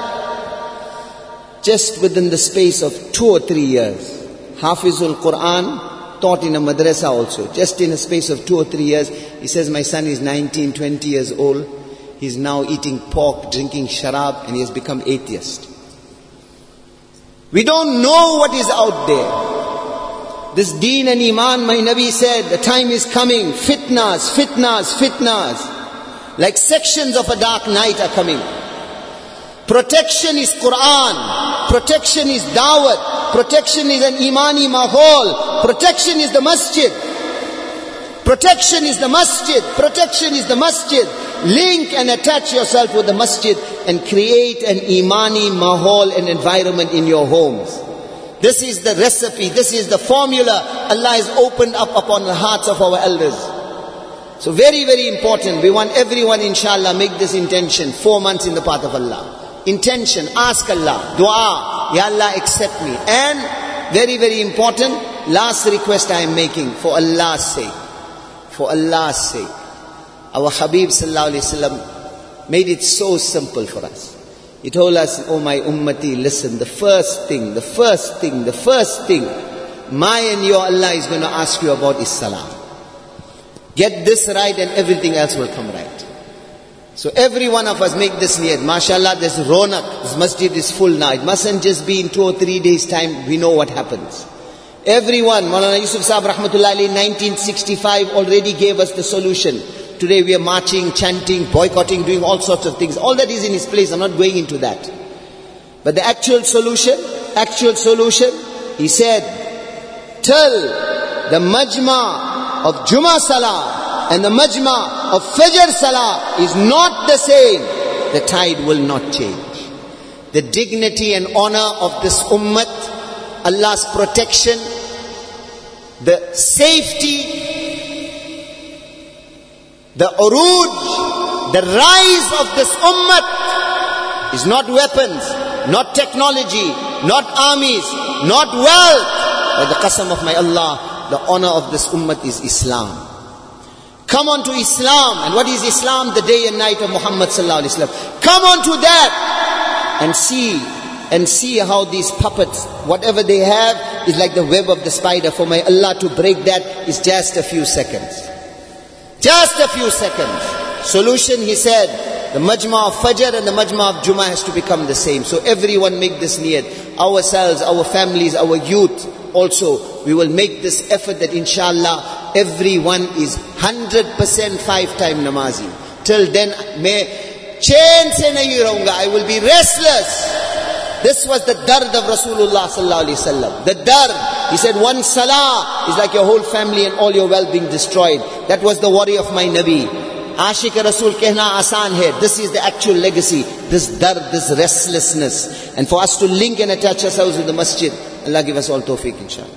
just within the space of 2 or 3 years, Hafizul Quran, taught in a madrasa also. Just in a space of 2 or 3 years, he says, my son is 19, 20 years old. He's now eating pork, drinking sharab, and he has become atheist. We don't know what is out there. This deen and iman, my Nabi said, the time is coming. Fitnas, fitnas, fitnas. Like sections of a dark night are coming. Protection is Quran. Protection is dawat. Protection is an imani mahol. Protection is the masjid. Protection is the masjid. Protection is the masjid. Link and attach yourself with the masjid and create an imani mahol and environment in your homes. This is the recipe. This is the formula Allah has opened up upon the hearts of our elders. So very, very important. We want everyone, inshallah, make this intention. 4 months in the path of Allah. Intention, ask Allah, dua, Ya Allah accept me. And very, very important, last request I am making, for Allah's sake. For Allah's sake. Our Habib sallallahu alayhi wasallam made it so simple for us. He told us, oh my ummati, listen, the first thing, my and your Allah is going to ask you about is salah. Get this right and everything else will come right. So every one of us make this niyat. MashaAllah, there's ronak. This masjid is full now. It mustn't just be in 2 or 3 days time. We know what happens. Everyone, Maulana Yusuf Sahib Rahmatullah Ali, 1965 already gave us the solution. Today we are marching, chanting, boycotting, doing all sorts of things. All that is in his place. I'm not going into that. But the actual solution, he said, tell the majma of Jummah Salah and the majma of Fajr Salah is not the same. The tide will not change. The dignity and honor of this ummah, Allah's protection, the safety, the uruj, the rise of this ummah is not weapons, not technology, not armies, not wealth. By the qasam of my Allah, the honor of this ummah is Islam. Come on to Islam. And what is Islam? The day and night of Muhammad sallallahu alaihi wasallam. Come on to that and see how these puppets, whatever they have, is like the web of the spider. For my Allah to break that is just a few seconds. Just a few seconds. Solution, he said, the majma of Fajr and the majma of Jummah has to become the same. So everyone make this niyat. Ourselves, our families, our youth. Also, we will make this effort that inshallah, everyone is 100% 5-time namazi. Till then, chain se nahi rahunga. I will be restless. This was the dard of Rasulullah sallallahu alaihi wasallam. The dard. He said, one salah is like your whole family and all your wealth being destroyed. That was the worry of my Nabi. Ashik Rasul kehna asan hai. This is the actual legacy. This dard, this restlessness. And for us to link and attach ourselves with the masjid. Allah give us all tawfiq, inshallah.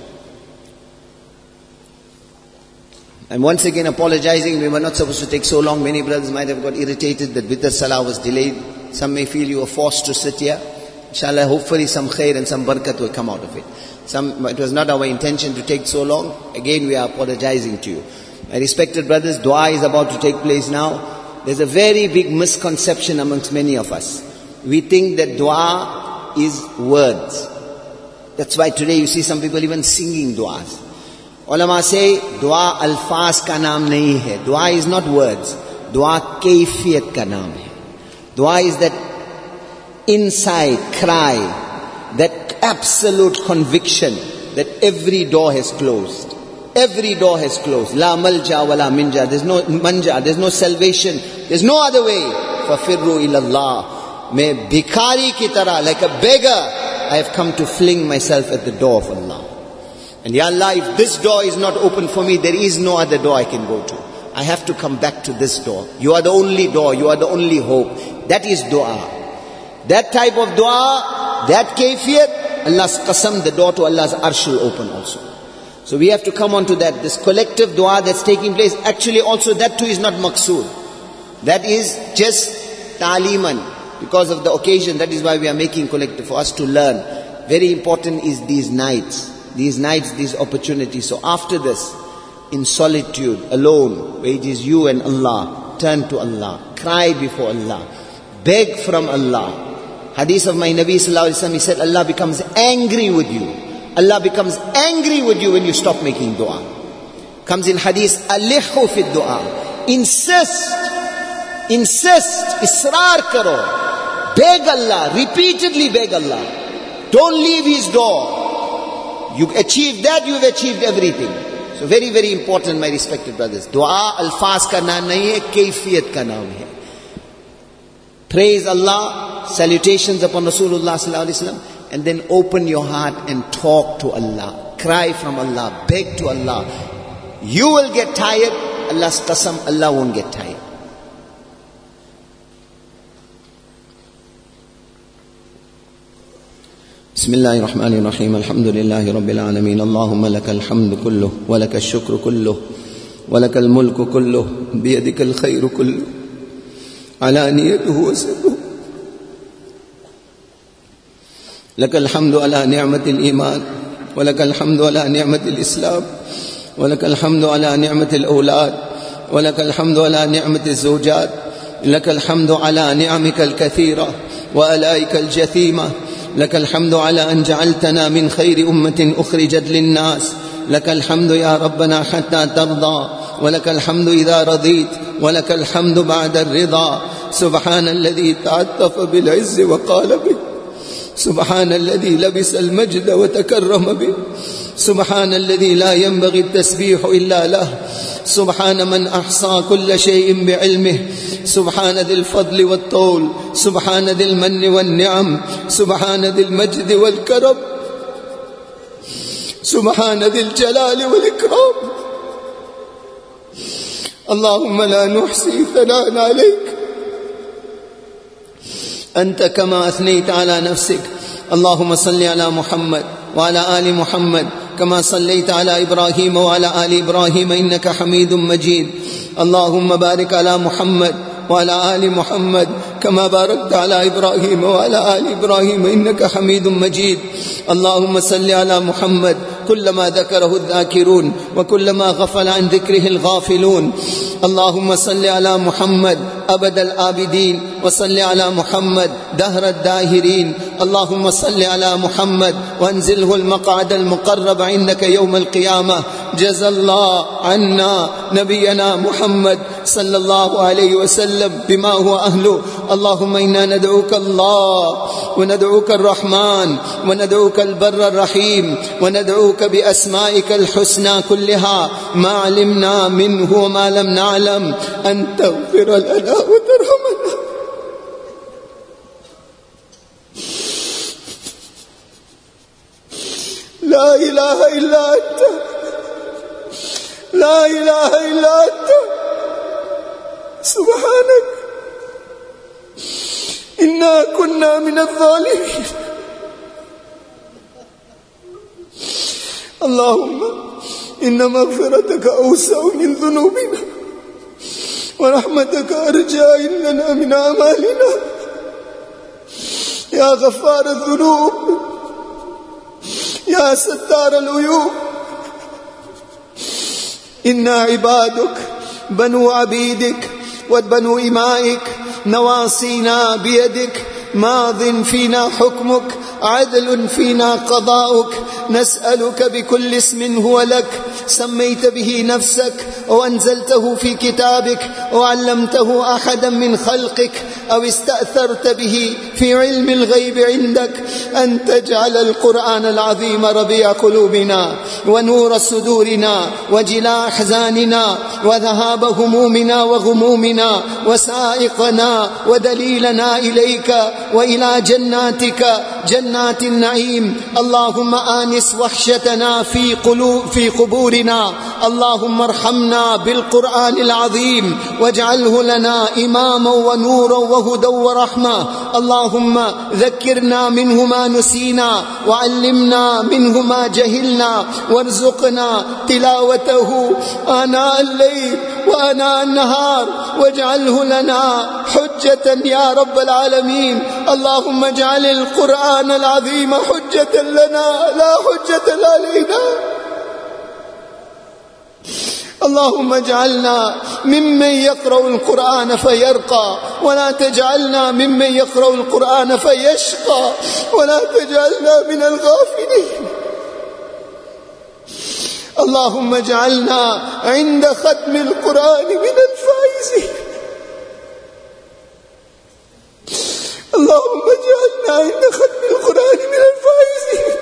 I'm once again apologizing. We were not supposed to take so long. Many brothers might have got irritated that Witr Salah was delayed. Some may feel you were forced to sit here. Inshallah, hopefully some khair and some barakat will come out of it. It was not our intention to take so long. Again, we are apologizing to you. My respected brothers, dua is about to take place now. There's a very big misconception amongst many of us. We think that dua is words. That's why today you see some people even singing duas. Ulama say, dua alfaz ka naam nahi hai. Dua is not words. Dua kaifiyat ka naam hai. Dua is that inside cry, that absolute conviction that every door has closed. Every door has closed. La malja wa la minja. There's no manja, there's no salvation, there's no other way. Fafirru ilallah. Main bhikhari ki tarah, like a beggar, I have come to fling myself at the door of Allah. And Ya Allah, if this door is not open for me, there is no other door I can go to. I have to come back to this door. You are the only door, you are the only hope. That is dua. That type of dua, that kayfiyat, Allah's qasam, the door to Allah's arsh will open also. So we have to come on to that. This collective dua that's taking place, actually also that too is not maqsood. That is just ta'liman. Because of the occasion, that is why we are making collective, for us to learn. Very important is these nights, these opportunities. So after this, in solitude, alone, where it is you and Allah, turn to Allah, cry before Allah, beg from Allah. Hadith of my Nabi sallallahu alaihi wasallam, he said, Allah becomes angry with you. Allah becomes angry with you when you stop making dua. Comes in hadith, alihu fi dua. Insist, israr karo. Beg Allah, repeatedly beg Allah. Don't leave His door. You achieve that, you have achieved everything. So very, very important, my respected brothers. Dua alfaz ka naam nahi hai, kayfiyat ka naam hai. Praise Allah, salutations upon Rasulullah sallallahu alaihi wasallam, and then open your heart and talk to Allah. Cry from Allah, beg to Allah. You will get tired. Allah's qasam, Allah won't get tired. بسم الله الرحمن الرحيم الحمد لله رب العالمين اللهم لك الحمد كله ولك الشكر كله वलकल मुल्कु कुल्लुहु बियदिकल खैरु कुल्लुहु अलानियतुहु व सिर्रुहु लकल हम्दु अला निअमतिल ईमान वलकल हम्दु अला निअमतिल इस्लाम वलकल हम्दु अला निअमतिल औलाद वलकल हम्दु अला निअमतिज ज़ौजात लकल हम्दु अला निअमिकल कसीरा व अलाइकल जसीमा लकल हम्दु अला अन जअलतना मिन खैरि उम्मतिन उखरिजत लिन्नास लकल हम्दु या रब्बना हत्ता तर्दा वलकल हम्दु इज़ा रज़ीत वलकल हम्दु बअदर रिज़ा सुब्हानल्लज़ी तअत्तफ़ बिल इज़्ज़ि व क़ाल बिहि सुब्हानल्लज़ी लबिसल मज्द व तकर्रम बिहि सुब्हानल्लज़ी ला यंबग़ी अत-तस्बीहु इल्ला लहु सुब्हान मन अहसा कुल्ल शैइन बिइल्मिहि सुब्हान दिल फ़ज़्ल वत-तौल सुब्हान दिल मन्न वन-निअम सुब्हान दिल मज्द वल करम सुब्हान दिल जलाल वल इकराम अल्लाहुम्मा ला नुहसी सनाअन अलैक अंत कमा अथनैत अला नफ्सिक अल्लाहुम्मा सल्लि अला मुहम्मद व अला आलि मुहम्मद कमा सल्लैत अला इब्राहीम व अला आलि इब्राहीम इन्नका हमीदुम मजीद अल्लाहुम्मा बारिक अला मुहम्मद व अला आलि मुहम्मद कमा बारकत अला इब्राहीम व अला आलि इब्राहीम इन्नका हमीदुम मजीद अल्लाहुम्मा सल्लि अला मुहम्मद कुल्लमा ज़करहु ज़ाकिरून व कुल्लमा गफ़ल अन ज़िक्रिहिल गाफ़िलून अल्लाहुम्मा सल्लि अला मुहम्मद अबदल आबिदीन व सल्लि अला मुहम्मद दहरद दाहिरीन अल्लाहुम्मा सल्लि अला मुहम्मद वंज़िलहुल मक़अदल मुक़र्रब इंदका यौमल क़ियामह जज़ल्लाहु अन्ना नबियना मुहम्मद सल्लल्लाहु अलैहि वसल्लम बिमा हुवा अहलु अल्लाहुम्मा इन्ना नदऊका अल्लाह व नदऊका अर्रहमान व नदऊका अल-बर्र अर्रहीम व नदऊका बिअस्माइका अल-हुस्ना कुल्लिहा मा अलिमना मिन्हु व मा लम नअलम अन तग़फिर लना व तरहमना ला इलाहा इल्ला अंत ला इलाहा इल्ला अंत सुब्हानक इन्ना कुन्ना मिनज़-ज़ालिमीन अल्लाहुम्मा इन्ना मग़फ़िरतक अवसअ मिन ज़ुनूबिना व रहमतक अर्जा लना मिन अमालिना या गफ़्फ़ार अज़-ज़ुनूब या सत्तार अल-उयूब इन्ना इबादुक बनु अबीदिक व बनु इमाइक नवासीना बियदिक माज़िन फीना हुक्मुक अदलुन फीना क़ज़ाउक नस्अलुक बिकुल्लि इस्मिन हुवा लक सम्मैत बिही नफ्सक व अंज़लतहु फी किताबिक व अल्लमतहु अहदन मिन ख़ल्क़िक अव इस्तअथरत बिही फी इल्मिल ग़ैब इंदक अन तजअलल क़ुरआनल अज़ीम रबीअ क़ुलूबिना व नूर सुदूरिना व जिला अहज़ानिना व ज़हाब हुमूमिना व ग़ुमूमिना व साइक़ना व दलीलना इलैका व इला जन्नातिका जन्नातिन नईम अल्लाहुम्मा आनिस वहशतना फी क़ुबूरिना अल्लाहुम्मा अर्हमना बिल क़ुरआनिल अज़ीम वजअलहु लना इमामन व नूरन व हुदन व रहमा अल्लाहुम्मा ज़क्किरना मिन्हु मा नुसीना व अल्लिमना मिन्हु मा जहिलना वरज़ुक़ना तिलावतहु आना अल-लैल व आना अन-नहार वजअलहु लना हुज्जतन या रब्बल आलमीन अल्लाहुम्मा जअलिल क़ुरआनल अज़ीम हुज्जतन लना ला हुज्जतन अलैना اللهم اجعلنا ممن يقرأ القرآن فيرقى ولا تجعلنا ممن يقرأ القرآن فيشقى ولا تجعلنا من الغافلين. اللهم اجعلنا عند ختم القرآن من الفائزين. اللهم اجعلنا عند ختم القرآن من الفائزين.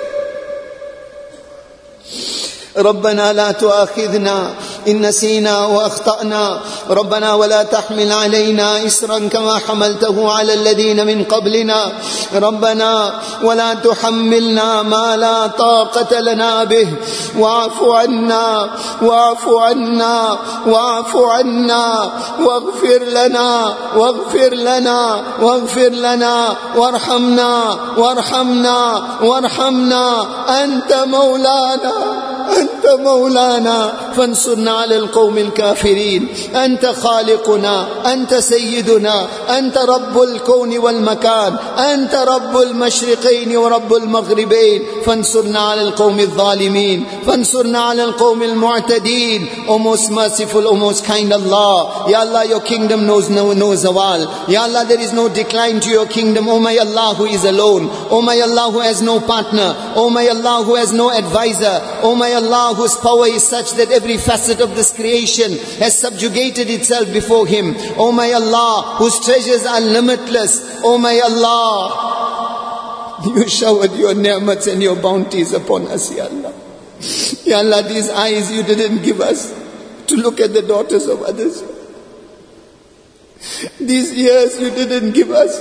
ربنا لا تؤاخذنا إن نسينا وأخطأنا ربنا ولا تحمل علينا إسرا كما حملته على الذين من قبلنا ربنا ولا تحملنا ما لا طاقة لنا به واعف عنا واعف عنا واعف عنا واغفر لنا واغفر لنا واغفر لنا وارحمنا وارحمنا وارحمنا أنت مولانا أنت مولانا فانصرنا على القوم الكافرين. أنت خالقنا، أنت سيدنا، أنت رب الكون والمكان، أنت رب المشرقين ورب المغربين، فانصرنا على القوم الظالمين، فانصرنا على القوم المعتدين. O most merciful, O most kind Allah, Ya Allah, your kingdom knows no zawal. Ya Allah, there is no decline to your kingdom. O my Allah, who is alone. O my Allah, who has no partner. O my Allah, who has no advisor. O my Allah, whose power is such that every facet of this creation has subjugated itself before Him. O my Allah, whose treasures are limitless. O my Allah, you showered your ni'mats and your bounties upon us, Ya Allah. Ya Allah, these eyes you didn't give us to look at the daughters of others. These ears you didn't give us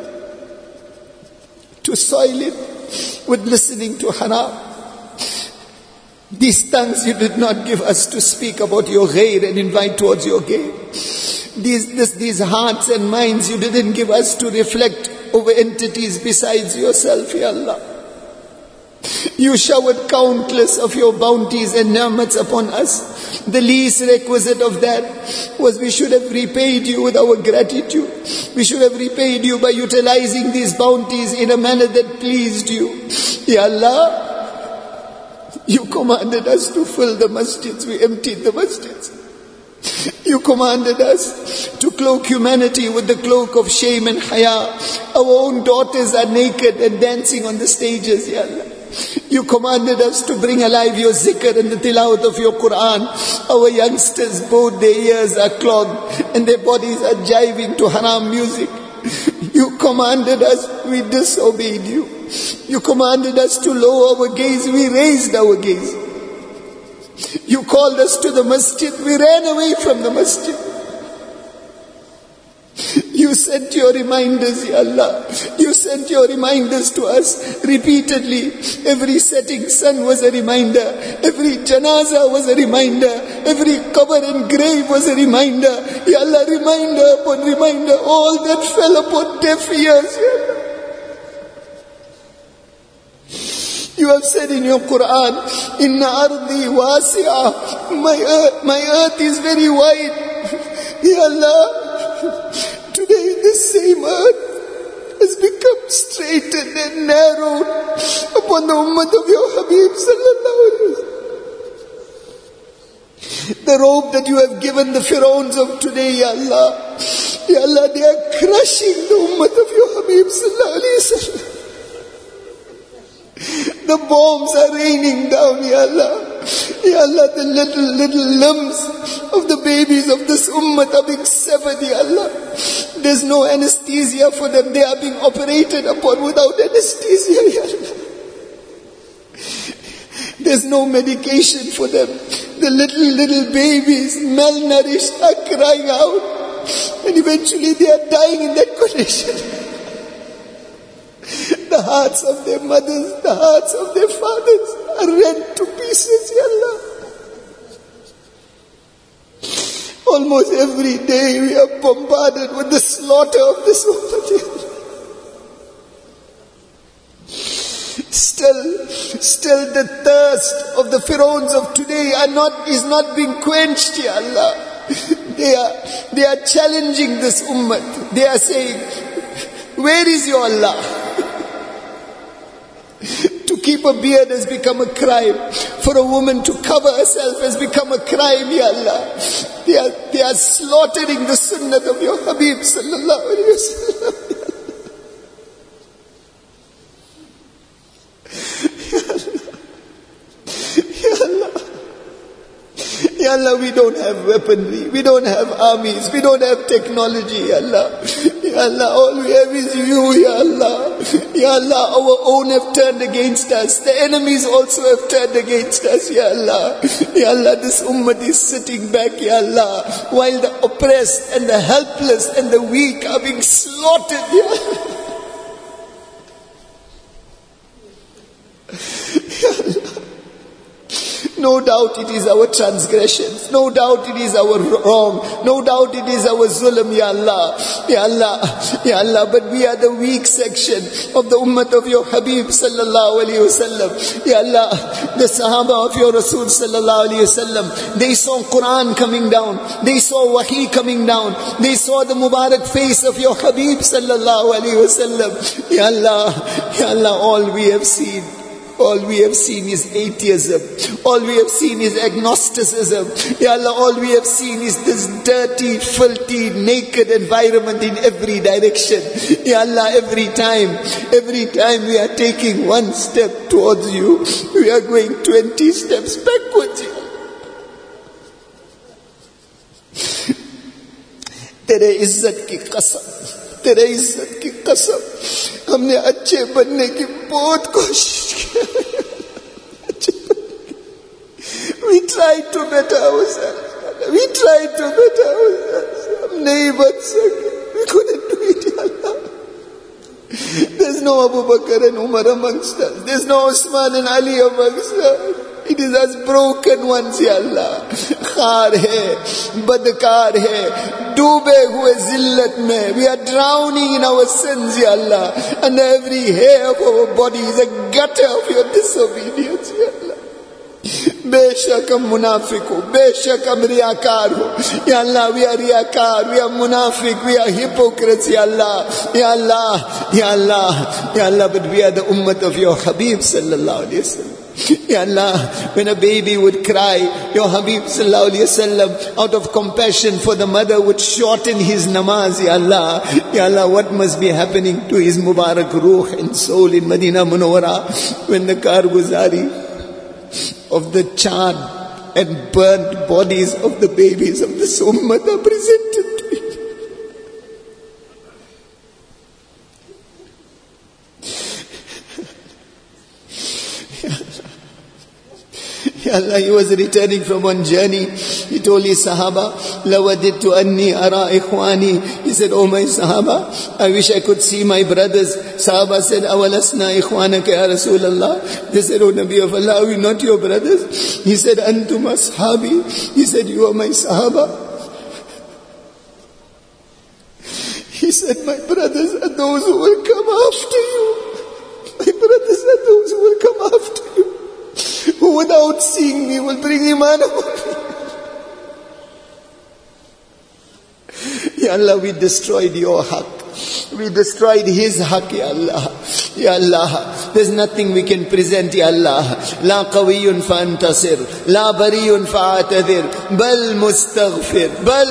to soil it with listening to haram. These tongues you did not give us to speak about your ghair and invite towards your gain. These hearts and minds you didn't give us to reflect over entities besides yourself, Ya Allah. You showered countless of your bounties and ni'mats upon us. The least requisite of that was we should have repaid you with our gratitude. We should have repaid you by utilizing these bounties in a manner that pleased you. Ya Allah, you commanded us to fill the masjids. We emptied the masjids. You commanded us to cloak humanity with the cloak of shame and haya. Our own daughters are naked and dancing on the stages, Ya Allah. You commanded us to bring alive your zikr and the tilawat of your Quran. Our youngsters, both their ears are clogged and their bodies are jiving to haram music. You commanded us, we disobeyed you. You commanded us to lower our gaze, we raised our gaze. You called us to the masjid, we ran away from the masjid. You sent your reminders, Ya Allah. You sent your reminders to us repeatedly. Every setting sun was a reminder. Every janaza was a reminder. Every qabr and grave was a reminder. Ya Allah, reminder upon reminder. All that fell upon deaf ears, Ya Allah. You have said in your Quran, Inna ardi wasi'ah. My earth is very wide. Ya Allah, today this same earth has become straightened and narrowed upon the ummah of your Habib sallallahu alaihi wasallam. The robe that you have given the Pharaohs of today, Ya Allah, Ya Allah, they are crushing the ummah of your Habib sallallahu alaihi wasallam. The bombs are raining down, Ya Allah. Ya Allah, the little limbs of the babies of this ummah are being severed, Ya Allah. There's no anesthesia for them. They are being operated upon without anesthesia, Ya Allah. There's no medication for them. The little babies, malnourished, are crying out. And eventually they are dying in that condition. The hearts of their mothers, the hearts of their fathers are rent to pieces, Ya Allah. Almost every day we are bombarded with the slaughter of this ummah. Still the thirst of the Pharaohs of today is not being quenched, Ya Allah. They are challenging this ummah. They are saying, where is your Allah? To keep a beard has become a crime. For a woman to cover herself has become a crime, Ya Allah. They are slaughtering the sunnah of your Habib sallallahu alaihi wasallam. Ya Allah, we don't have weaponry, we don't have armies, we don't have technology, Ya Allah. Ya Allah, all we have is you, Ya Allah. Ya Allah, our own have turned against us. The enemies also have turned against us, Ya Allah. Ya Allah, this ummah is sitting back, Ya Allah, while the oppressed and the helpless and the weak are being slaughtered, Ya Allah. Ya Allah. No doubt it is our transgressions. No doubt it is our wrong. No doubt it is our zulm, Ya Allah. Ya Allah, Ya Allah, but we are the weak section of the ummah of your Habib sallallahu alayhi wasallam. Ya Allah, the Sahaba of your Rasul sallallahu alayhi wasallam, they saw Quran coming down. They saw Wahi coming down. They saw the Mubarak face of your Habib sallallahu alayhi wasallam. Ya Allah, Ya Allah, all we have seen is atheism. All we have seen is agnosticism. Ya Allah, all we have seen is this dirty, filthy, naked environment in every direction. Ya Allah, every time we are taking one step towards you, we are going 20 steps backwards. तेरे इज्जत की कसम, हमने अच्छे बनने की बहुत कोशिश की. We tried to better ourselves. हम नहीं बच सके. We couldn't do it, Ya Allah. There's no Abu Bakr and Umar amongst us. There's no Usman and Ali amongst us. It is us broken ones, Ya Allah. Khar hai, badkar hai, डूबे हुए जिल्लत में. We are drowning in our sins, Ya Allah. And every hair of our body is a gutter of your disobedience, Ya Allah. बेशक हम मुनाफिक हो, बेशक हम रियाकार हो. Ya Allah, we are riyakar, we are munafiq, we are hypocrites, Ya Allah. Ya Allah, Ya Allah, Ya Allah, but we are the ummah of your Habib sallallahu alayhi wasallam. Ya Allah, when a baby would cry, your Habib sallallahu alayhi wasallam, out of compassion for the mother, would shorten his namaz. Ya Allah, Ya Allah, what must be happening to his Mubarak ruh and soul in Medina Munawwara when the karguzari of the charred and burnt bodies of the babies of this ummah are presented to him. Ya Allah, he was returning from one journey. He told his Sahaba, لَوَدِدْتُ أَنِّي أَرَى إِخْوَانِي. He said, oh my Sahaba, I wish I could see my brothers. Sahaba said, أَوَلَسْنَا إِخْوَانَكَ يَا رَسُولَ اللَّهِ. They said, oh Nabi of Allah, are we not your brothers? He said, أَنْتُمْ أَصْحَابِي. He said, you are my Sahaba. He said, my brothers are those who will come after you. My brothers are those who will come after you, who without seeing me will bring iman upon me. Ya Allah, we destroyed your haqq. We destroyed his haqq, Ya Allah. Ya Allah, there's nothing we can present, Ya Allah. La qawiyun fa'antasir, la bariyun fa'atadir, bal mustaghfir.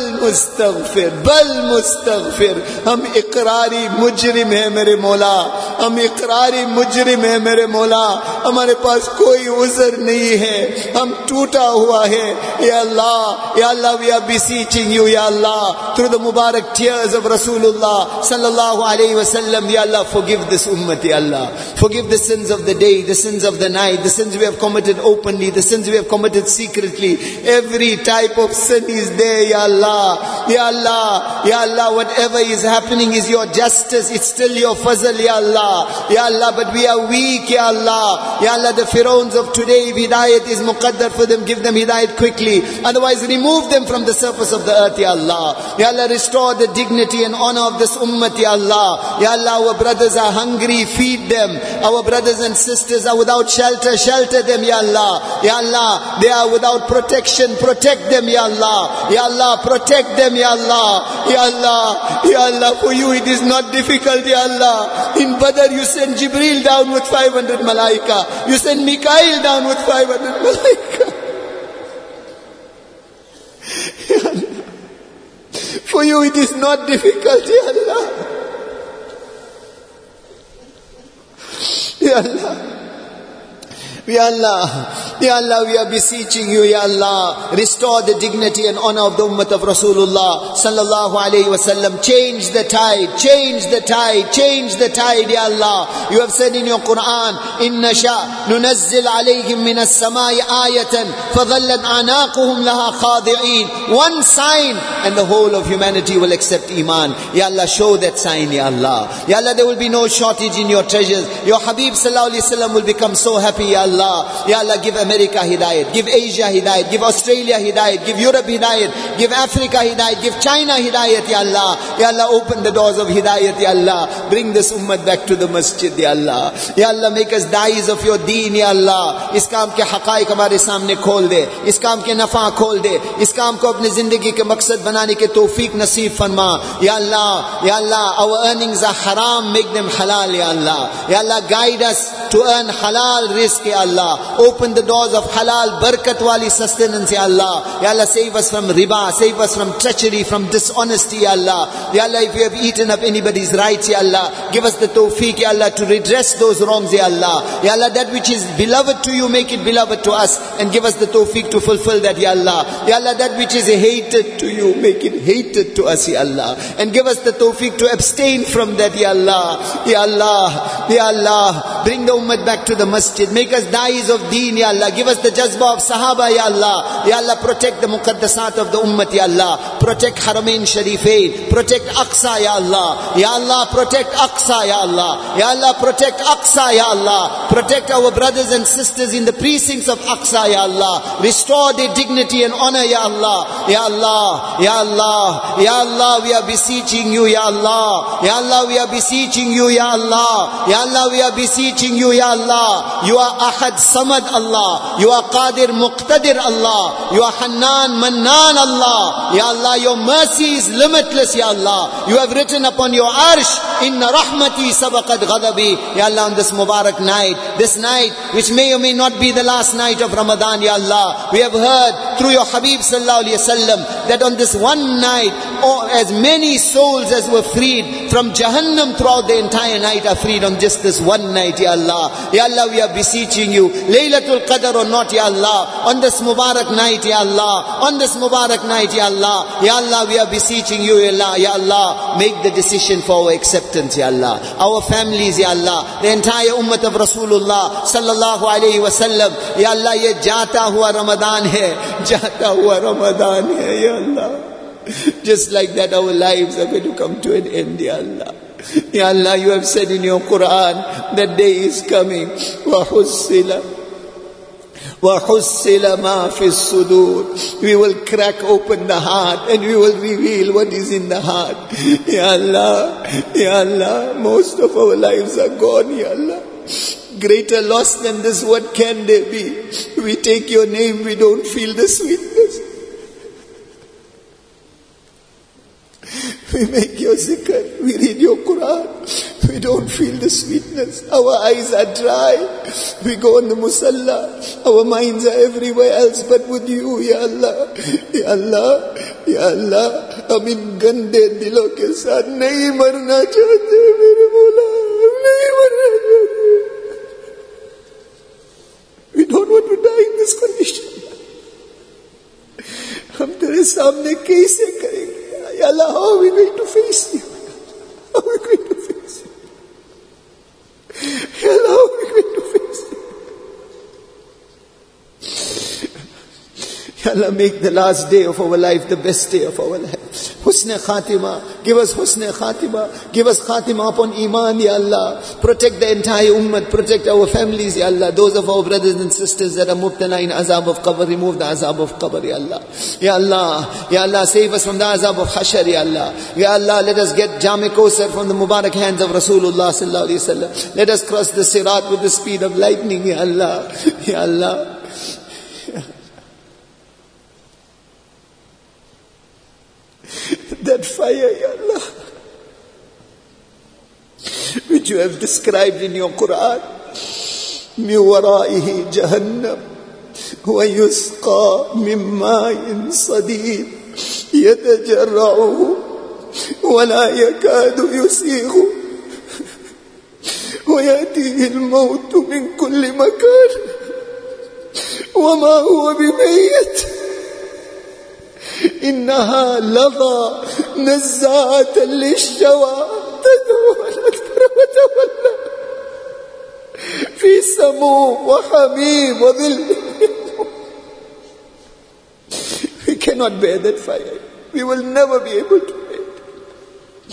Hum iqrari mujrim hai mere Mola. Hamare paas koi uzr nahi hai. Hum toota hua hai. Ya Allah, we are beseeching you, Ya Allah, through the Mubarak tears of Rasulullah sallallahu alayhi wa sallam. Ya Allah, forgive this ummah, Ya Allah. Forgive the sins of the day, the sins of the night, the sins we have committed openly, the sins we have committed secretly. Every type of sin is there, Ya Allah. Ya Allah, Ya Allah, whatever is happening is your justice. It's still your fazl, Ya Allah. Ya Allah, but we are weak, Ya Allah. Ya Allah, the Pharaohs of today, if hidayat is muqaddar for them, give them hidayat quickly. Otherwise, remove them from the surface of the earth, Ya Allah. Ya Allah, restore the dignity and honor of this ummah, Ya Allah. Ya Allah, our brothers are hungry, feed them. Our brothers and sisters are without shelter, shelter them, Ya Allah. Ya Allah, they are without protection, protect them, Ya Allah. Ya Allah, protect them, Ya Allah. Ya Allah, Ya Allah, for you it is not difficult, Ya Allah. In Badr you send Jibreel down with 500 malaika. You send Mikail down with 500 malaika. Ya Allah, for you it is not difficult, Ya Allah. Ya Allah, Ya Allah, Ya Allah, we are beseeching you, Ya Allah, restore the dignity and honor of the ummah of Rasulullah sallallahu alayhi wa sallam. Change the tide, Ya Allah. You have said in your Quran, inna sha nunazzil alayhim min as-samai ayatan fadhallat anaquhum laha khadi'in. One sign and the whole of humanity will accept iman. Ya Allah, show that sign, Ya Allah. Ya Allah, there will be no shortage in your treasures. Your Habib sallallahu alayhi wa sallam will become so happy, Ya Allah. Ya Allah, give a America hidayat, give Asia hidayat, give Australia hidayat, give Europe hidayat, give Africa hidayat, give China hidayat, Ya Allah. Ya Allah, open the doors of hidayat, Ya Allah. Bring this ummah back to the masjid, Ya Allah. Ya Allah, make us dais of your deen, Ya Allah. Is kaam ke haqaiq hamare samne khol de, is kaam ke nafa khol de, is kaam ko apne zindagi ke maqsad banane ke tawfiq nasib farma. Ya Allah, Ya Allah, our earnings are haram, make them halal, Ya Allah. Ya Allah, guide us to earn halal rizq, Ya Allah. Open the doors of halal barakat wali sustenance, Ya Allah. Ya Allah, save us from riba, save us from treachery, from dishonesty, Ya Allah. Ya Allah, if we have eaten up anybody's rights, Ya Allah, give us the tawfiq, Ya Allah, to redress those wrongs, Ya Allah. Ya Allah, that which is beloved to you, make it beloved to us, and give us the tawfiq to fulfill that, Ya Allah. Ya Allah, that which is hated to you, make it hated to us, Ya Allah, and give us the tawfiq to abstain from that, Ya Allah. Ya Allah, Ya Allah, bring the ummah back to the masjid, make us dais of deen, Ya Allah. Give us the jazba of sahaba, Ya Allah. Ya Allah, protect the muqaddasat of the ummah, Ya Allah. Protect Haramain Sharifain, protect Aqsa, Ya Allah. Ya Allah, protect Aqsa, Ya Allah. Ya Allah, protect Aqsa, Ya Allah. Protect our brothers and sisters in the precincts of Aqsa, Ya Allah. Restore their dignity and honor, Ya Allah. Ya Allah, Ya Allah, Ya Allah, we are beseeching you, Ya Allah. Ya Allah, we are beseeching you, Ya Allah. Ya Allah, we are beseeching you, Ya Allah. You are Ahad Samad, Allah. You are Qadir Muqtadir, Allah. You are Hannan Mannan, Allah. Ya Allah, your mercy is limitless, Ya Allah. You have written upon your arsh, Inna rahmati sabaqat ghadabi. Ya Allah, on this Mubarak night, this night which may or may not be the last night of Ramadan, Ya Allah, we have heard through your Habib sallallahu alaihi wasallam that on this one night, as many souls as were freed from Jahannam throughout the entire night are freed on just this one night, Ya Allah. Ya Allah, we are beseeching you, Laylatul Qadr or not, Ya Allah, on this Mubarak night, Ya Allah, on this Mubarak night, Ya Allah. Ya Allah, we are beseeching you, Ya Allah. Ya Allah, make the decision for our acceptance, Ya Allah. Our families, Ya Allah, the entire ummah of Rasulullah sallallahu alayhi wa sallam. Ya Allah, ye jata hua Ramadan hai, jata hua Ramadan hai, Ya Allah. Just like that, our lives are going to come to an end, Ya Allah. Ya Allah, you have said in your Quran that day is coming. وَحُسِّلَ مَا فِي الصُّدُورِ. We will crack open the heart and we will reveal what is in the heart. Ya Allah, Ya Allah, most of our lives are gone, Ya Allah. Greater loss than this, what can there be? We take your name, we don't feel the sweetness. We make your zikr, we read your Quran, we don't feel the sweetness. Our eyes are dry. We go on the musalla, our minds are everywhere else but with you, Ya Allah. Ya Allah, Ya Allah, hum in gande dilon ke saath nahi marna chahte, mere Mola, nahi marna chahte. We don't want to die in this condition. Hum tere samne kaise karenge? Ya Allah, how are we going to face you? How are we going to face you? Ya Allah, how are we going to face you? Ya Allah, make the last day of our life the best day of our life. Husn Khatima, give us Husn Khatima, give us Khatima upon Iman, Ya Allah. Protect the entire ummah, protect our families, Ya Allah. Those of our brothers and sisters that are mubtala in azab of qabr, remove the azab of qabr, Ya Allah. Ya Allah, Ya Allah, save us from the azab of hashar, Ya Allah. Ya Allah, let us get Jami Kawsar from the Mubarak hands of Rasulullah sallallahu alaihi wasallam. Let us cross the sirat with the speed of lightning, Ya Allah. Ya Allah. That fire, Ya Allah, which you have described in your Quran, min waraihi jahannam wa yusqa min ma'in sadid yatajarra'uhu wa la yakadu yusighu wa yatihi al-mawtu min kulli makan wa ma huwa bimayyit. إنها لظى نزاعة للشوى تدعو الأكثر وتولى في سموم وحميم وظل. We cannot bear that fire. We will never be able to bear it.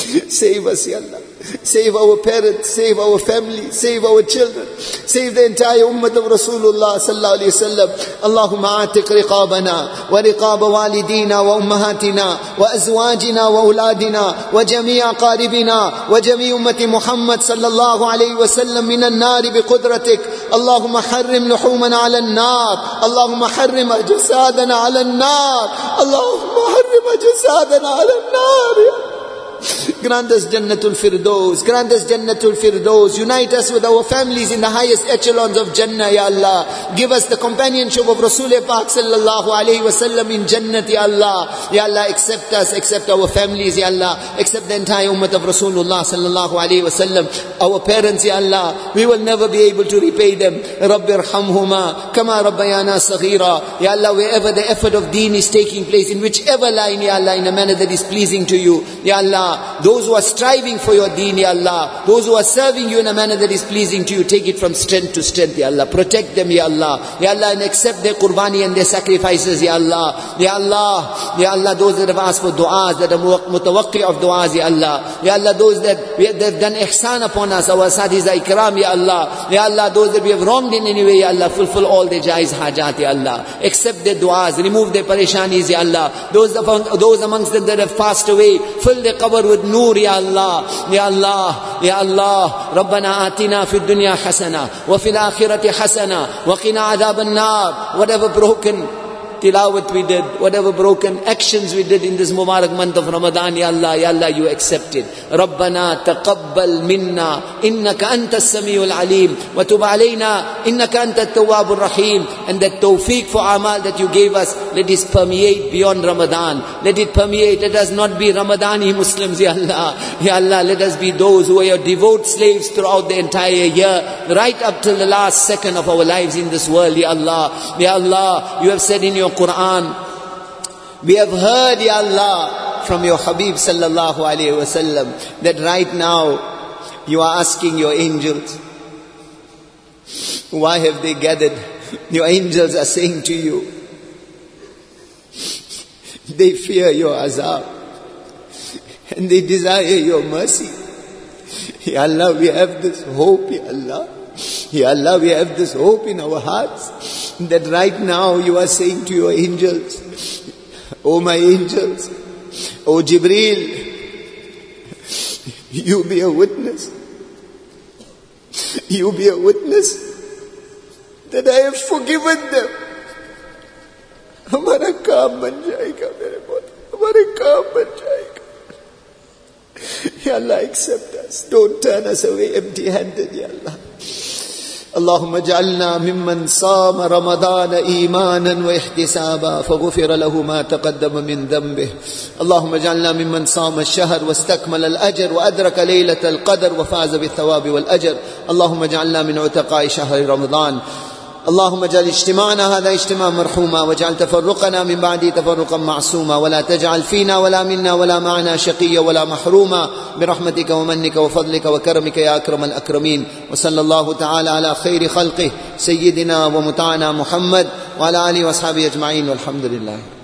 Save us, Ya Allah. Save our parents, save our family, save our children, save the entire ummah of Rasulullah sallallahu alayhi wa sallam. Allahumma atiq riqabana wa riqab walidina wa ummahatina wa azwajina wa auladina wa jami' aqaribina wa jami' ummati Muhammad sallallahu alayhi wa sallam min an-nar bi qudratik. Allahumma harrim luhumana ala an-nar. Allahumma harrim jasadana ala an-nar. Allahumma harrim jasadana ala an-nar. Grant us Jannatul Firdaus. Grant us Jannatul Firdaus. Unite us with our families in the highest echelons of Jannah, Ya Allah. Give us the companionship of Rasul Pak sallallahu alayhi wa sallam in Jannat, Ya Allah. Ya Allah, accept us, accept our families, Ya Allah. Accept the entire ummah of Rasulullah sallallahu alayhi wa sallam. Our parents, Ya Allah, we will never be able to repay them. Rabbi irhamhuma kama rabbayana saghira. Ya Allah, wherever the effort of deen is taking place, in whichever line, Ya Allah, in a manner that is pleasing to you, Ya Allah, those who are striving for your deen, Ya Allah, those who are serving you in a manner that is pleasing to you, take it from strength to strength, Ya Allah. Protect them, Ya Allah. Ya Allah, and accept their qurbani and their sacrifices, Ya Allah. Ya Allah, Ya Allah, those that have asked for du'as, that are mutawaqqi of du'as, Ya Allah. Ya Allah, those that they've done ihsan upon us, our sadhiza ikram, Ya Allah. Ya Allah, those that we have wronged in any way, Ya Allah, fulfill all their jaiz hajat, Ya Allah. Accept their du'as, remove their pareshanis, Ya Allah. Those amongst them that have passed away, fill their qabr with nur, Ya Allah. Ya Allah, Ya Allah. Rabbana atina fid dunya hasana wa fil akhirati hasana wa qina adhaban nar. Whatever broken tilawat we did, whatever broken actions we did in this Mubarak month of Ramadan, Ya Allah, you accept it. Rabbana taqabbal minna innaka antas samiul alim wa tub alayna innaka antat tawwabur rahim. And that tawfiq for amal that you gave us, let it permeate beyond Ramadan. Let it permeate. Let us not be Ramadani Muslims, Ya Allah. Ya Allah, let us be those who are your devout slaves throughout the entire year, right up till the last second of our lives in this world, Ya Allah. Ya Allah, you have said in your Quran, we have heard, Ya Allah, from your Habib sallallahu alayhi wa sallam, that right now you are asking your angels, why have they gathered? Your angels are saying to you, they fear your azab and they desire your mercy. Ya Allah, we have this hope, Ya Allah. Ya Allah, we have this hope in our hearts that right now you are saying to your angels, oh my angels, oh Jibreel, you be a witness. You be a witness that I have forgiven them. हमारा काम बन जाएगा मेरे बहुत, हमारे काम बन जाएगा. Ya Allah, accept us. Don't turn us away empty-handed, Ya Allah. اللهم اجعلنا ممن صام رمضان إيمانا واحتسابا فغفر له ما تقدم من ذنبه. اللهم اجعلنا ممن صام الشهر واستكمل الأجر وأدرك ليلة القدر وفاز بالثواب والأجر. اللهم اجعلنا من عتقاء شهر رمضان. اللهم اجعل اجتماعنا هذا اجتماع مرحوما واجعل تفرقنا من بعده تفرقا معصوما ولا تجعل فينا ولا منا ولا معنا شقيا ولا محروما برحمتك ومنك وفضلك وكرمك يا أكرم الأكرمين. وصلى الله تعالى على خير خلقه سيدنا ومتعنا محمد وعلى آله وأصحابه أجمعين والحمد لله.